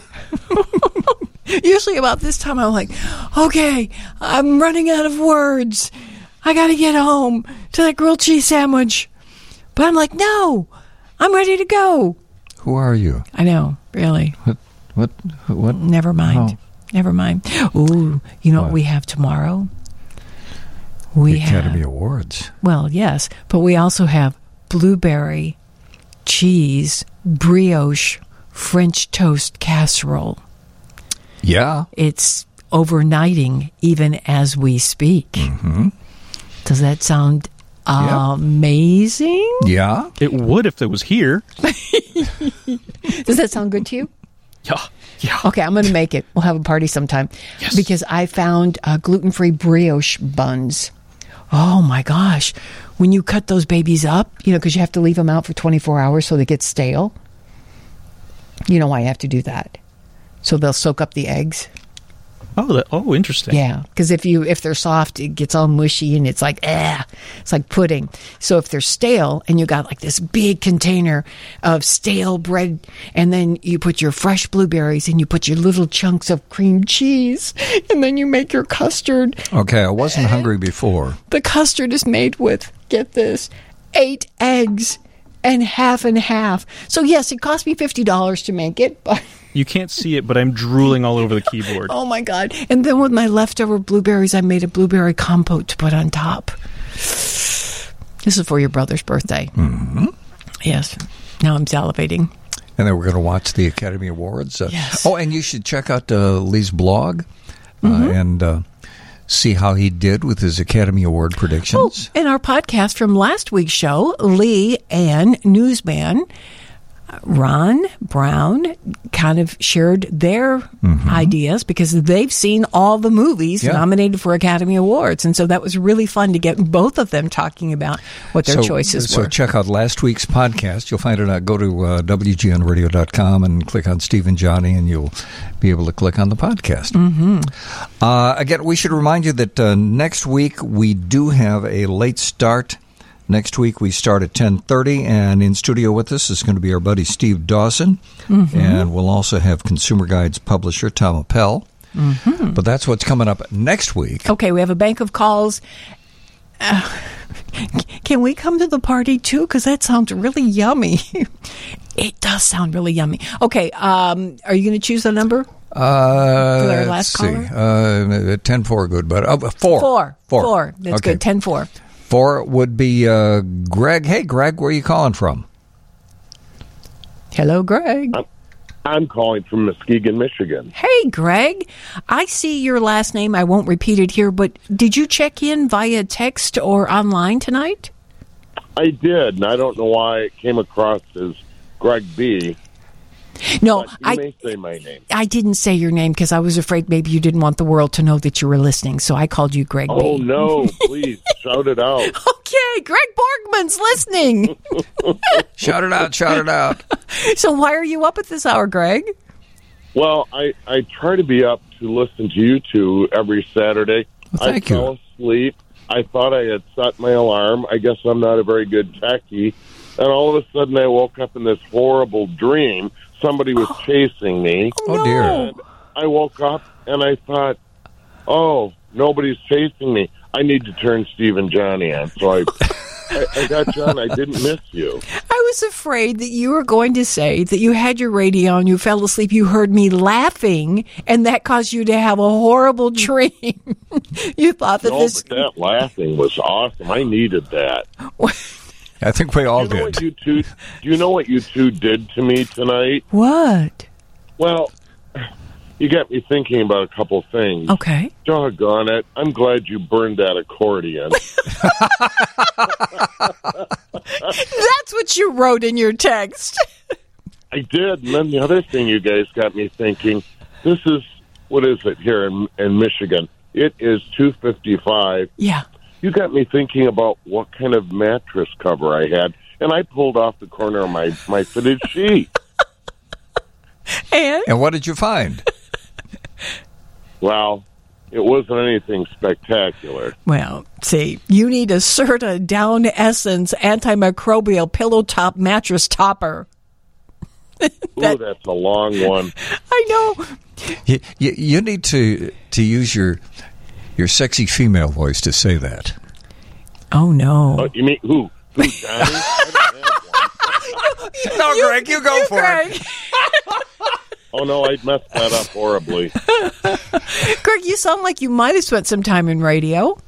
Speaker 4: Usually about this time I'm like, okay, I'm running out of words. I got to get home to that grilled cheese sandwich. But I'm like, no, I'm ready to go.
Speaker 3: Who are you?
Speaker 4: I know, really.
Speaker 3: What? What? What?
Speaker 4: Never mind.
Speaker 3: Oh.
Speaker 4: Never mind. Ooh, you know what,
Speaker 3: What?
Speaker 4: we have tomorrow? We
Speaker 3: The Academy
Speaker 4: have,
Speaker 3: Awards.
Speaker 4: well, yes, but we also have blueberry cheese brioche French toast casserole.
Speaker 3: Yeah.
Speaker 4: It's overnighting even as we speak.
Speaker 3: Mm-hmm.
Speaker 4: Does that sound
Speaker 3: Yeah.
Speaker 4: amazing?
Speaker 3: Yeah.
Speaker 7: It would if it was here.
Speaker 4: Does that sound good to you?
Speaker 7: Yeah. Yeah.
Speaker 4: Okay, I'm going to make it. We'll have a party sometime.
Speaker 7: Yes.
Speaker 4: Because I found uh, gluten-free brioche buns. Oh, my gosh. When you cut those babies up, you know, because you have to leave them out for twenty-four hours so they get stale. You know why you have to do that? So they'll soak up the eggs.
Speaker 7: Oh, that, oh, interesting.
Speaker 4: Yeah, because if you if they're soft, it gets all mushy and it's like eh, it's like pudding. So if they're stale and you got like this big container of stale bread, and then you put your fresh blueberries and you put your little chunks of cream cheese, and then you make your custard.
Speaker 3: Okay, I wasn't hungry before.
Speaker 4: The custard is made with, get this, eight eggs and half and half. So yes, it cost me fifty dollars to make it, but.
Speaker 7: You can't see it, but I'm drooling all over the keyboard.
Speaker 4: Oh, my God. And then with my leftover blueberries, I made a blueberry compote to put on top. This is for your brother's birthday.
Speaker 3: Mm-hmm.
Speaker 4: Yes. Now I'm salivating.
Speaker 3: And then we're going to watch the Academy Awards. Uh,
Speaker 4: Yes.
Speaker 3: Oh, and you should check out uh, Lee's blog uh,
Speaker 4: Mm-hmm.
Speaker 3: and uh, see how he did with his Academy Award
Speaker 4: Oh,
Speaker 3: predictions.
Speaker 4: in our podcast from last week's show, Lee and Newsman Ron Brown kind of shared their
Speaker 3: Mm-hmm.
Speaker 4: ideas because they've seen all the movies
Speaker 3: Yeah.
Speaker 4: nominated for Academy Awards. And so that was really fun to get both of them talking about what their
Speaker 3: so,
Speaker 4: choices
Speaker 3: so
Speaker 4: were.
Speaker 3: check out last week's podcast. You'll find it out. Go to uh, W G N radio dot com and click on Steve and Johnny, and you'll be able to click on the podcast.
Speaker 4: Mm-hmm.
Speaker 3: Uh, again, we should remind you that uh, next week we do have a late start. Next week we start at ten thirty, and in studio with us is going to be our buddy Steve Dawson,
Speaker 4: Mm-hmm.
Speaker 3: and we'll also have Consumer Guides publisher Tom Appel.
Speaker 4: Mm-hmm.
Speaker 3: But that's what's coming up next week.
Speaker 4: Okay, we have a bank of calls. Uh, can we come to the party too? Because that sounds really yummy. It does sound really yummy. Okay, um, are you going to choose a number?
Speaker 3: Uh,
Speaker 4: For our
Speaker 3: let's
Speaker 4: last
Speaker 3: see. Uh, ten four, good, but uh, four.
Speaker 4: Four.
Speaker 3: Four.
Speaker 4: Four. That's
Speaker 3: Okay.
Speaker 4: good. Ten four.
Speaker 3: Four would be uh, Greg. Hey, Greg, where are you calling from?
Speaker 4: Hello, Greg.
Speaker 10: I'm calling from Muskegon, Michigan.
Speaker 4: Hey, Greg. I see your last name. I won't repeat it here, but did you check in via text or online tonight?
Speaker 10: I did, and I don't know why it came across as Greg B.
Speaker 4: No,
Speaker 10: But you
Speaker 4: I
Speaker 10: may say my name.
Speaker 4: I didn't say your name because I was afraid maybe you didn't want the world to know that you were listening, so I called you Greg
Speaker 10: Oh,
Speaker 4: B.
Speaker 10: no, please, shout it out.
Speaker 4: Okay, Greg Borgman's listening.
Speaker 3: Shout it out, shout it out.
Speaker 4: So why are you up at this hour, Greg?
Speaker 10: Well, I, I try to be up to listen to you two every Saturday.
Speaker 3: Well, thank
Speaker 10: I
Speaker 3: you.
Speaker 10: fell asleep. I thought I had set my alarm. I guess I'm not a very good techie. And all of a sudden I woke up in this horrible dream. Somebody was chasing me.
Speaker 3: Oh, dear.
Speaker 10: And I woke up and I thought, oh, nobody's chasing me. I need to turn Steve and Johnny on. So I, I, I got John. I didn't miss you.
Speaker 4: I was afraid that you were going to say that you had your radio on, you fell asleep, you heard me laughing, and that caused you to have a horrible dream. You thought that
Speaker 10: No,
Speaker 4: this...
Speaker 10: but that laughing was awesome. I needed that.
Speaker 3: I think we all
Speaker 10: Do you know
Speaker 3: did.
Speaker 10: what you two? Do you know what you two did to me tonight?
Speaker 4: What?
Speaker 10: Well, you got me thinking about a couple things.
Speaker 4: Okay.
Speaker 10: Doggone it! I'm glad you burned that accordion.
Speaker 4: That's what you wrote in your text.
Speaker 10: I did, and then the other thing you guys got me thinking. This is what is it here in, in Michigan? It is two fifty-five.
Speaker 4: Yeah.
Speaker 10: You got me thinking about what kind of mattress cover I had, and I pulled off the corner of my, my fitted sheet.
Speaker 4: And?
Speaker 3: And what did you find?
Speaker 10: Well, it wasn't anything spectacular.
Speaker 4: Well, see, you need a Serta Down Essence antimicrobial pillow top mattress topper.
Speaker 10: Ooh, that's a long one.
Speaker 4: I know.
Speaker 3: You, you, you need to to use your your sexy female voice to say that.
Speaker 4: Oh, no.
Speaker 10: Oh, you mean who? Who, Johnny? I don't have one.
Speaker 3: No, Greg, you go for it.
Speaker 10: Oh, no, I messed that up horribly.
Speaker 4: Greg, you sound like you might have spent some time in radio.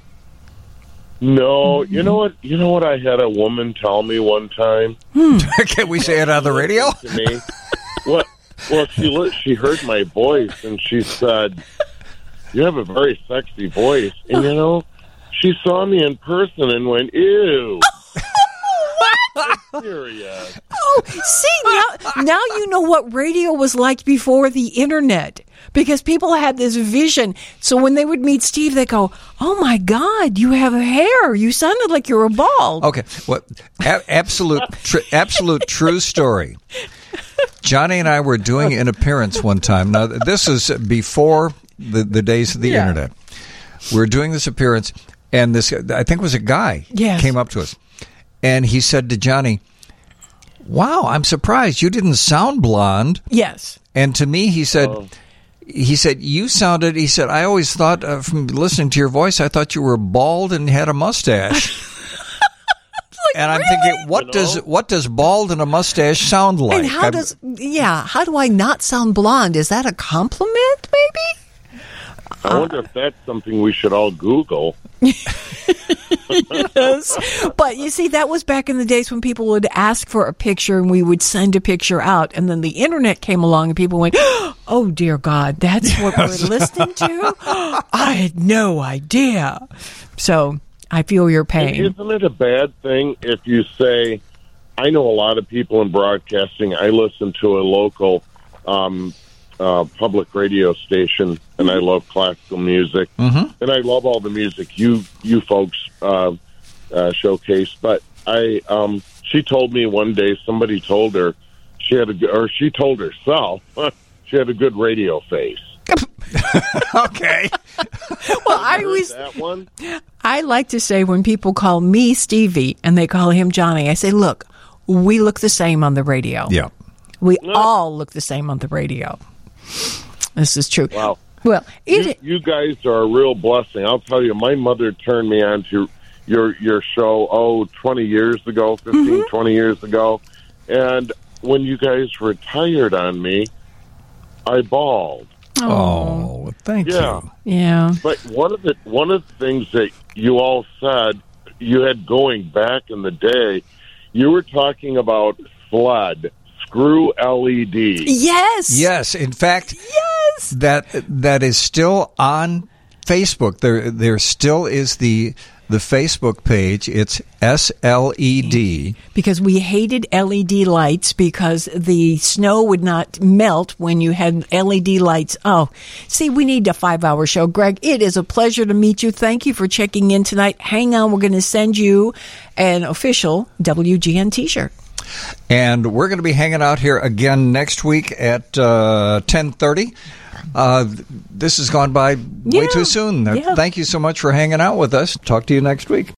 Speaker 10: No, you know what? You know what? I had a woman tell me one time.
Speaker 4: Hmm.
Speaker 3: Can we say it on the radio?
Speaker 10: To me, what? Well, she li- she heard my voice and she said, "You have a very sexy voice." And you know, she saw me in person and went, "Ew." I'm serious.
Speaker 4: Oh, see, now, now you know what radio was like before the internet. Because people had this vision. So when they would meet Steve, they go, "Oh, my God, you have hair. You sounded like you were bald."
Speaker 3: Okay, well, a- absolute, tr- absolute true story. Johnny and I were doing an appearance one time. Now, this is before the, the days of the
Speaker 4: Yeah.
Speaker 3: internet. We were doing this appearance, and this, I think it was a guy,
Speaker 4: Yes.
Speaker 3: came up to us. And he said to Johnny, "Wow, I'm surprised. You didn't sound blonde."
Speaker 4: Yes.
Speaker 3: And to me, he said, he said, "You sounded," he said, "I always thought, uh, from listening to your voice, I thought you were bald and had a mustache." And I'm thinking, what
Speaker 10: You
Speaker 3: does
Speaker 10: know?
Speaker 3: what does bald and a mustache sound like?
Speaker 4: And how
Speaker 3: I'm-
Speaker 4: does, yeah, how do I not sound blonde? Is that a compliment, maybe?
Speaker 10: I wonder if that's something we should all Google.
Speaker 4: Yes. But you see, that was back in the days when people would ask for a picture and we would send a picture out. And then the internet came along and people went, "Oh, dear God, that's what we're listening to? I had no idea." So I feel your
Speaker 10: And
Speaker 4: pain.
Speaker 10: isn't it a bad thing if you say, I know a lot of people in broadcasting, I listen to a local um, uh, public radio station, and I love classical music,
Speaker 3: Mhm.
Speaker 10: and I love all the music you you folks uh, uh, showcase. But I, um, she told me one day somebody told her she had a, g- or she told herself she had a good radio face.
Speaker 3: Okay.
Speaker 4: Well, I
Speaker 10: Heard
Speaker 4: always,
Speaker 10: that one.
Speaker 4: I like to say when people call me Stevie and they call him Johnny, I say, "Look, we look the same on the radio.
Speaker 3: Yeah.
Speaker 4: We all look the same on the radio." This is true.
Speaker 10: Wow.
Speaker 4: Well, it,
Speaker 10: You, you guys are a real blessing. I'll tell you, my mother turned me on to your your show, oh, twenty years ago, fifteen,
Speaker 4: Mm-hmm.
Speaker 10: twenty years ago. And when you guys retired on me, I bawled.
Speaker 3: Oh, thank
Speaker 10: Yeah.
Speaker 3: you.
Speaker 4: yeah.
Speaker 10: But one of the one of the things that you all said, you had going back in the day, you were talking about flood, screw L E D.
Speaker 4: Yes.
Speaker 3: Yes, in fact,
Speaker 4: Yes.
Speaker 3: that that is still on Facebook. There, there still is the the Facebook page. It's S L E D.
Speaker 4: Because we hated L E D lights because the snow would not melt when you had L E D lights. Oh, see, we need a five-hour show. Greg, it is a pleasure to meet you. Thank you for checking in tonight. Hang on. We're going to send you an official W G N T-shirt.
Speaker 3: And we're going to be hanging out here again next week at uh, ten thirty. Uh, this has gone by way
Speaker 4: Yeah.
Speaker 3: too soon.
Speaker 4: Yeah.
Speaker 3: Thank you so much for hanging out with us. Talk to you next week.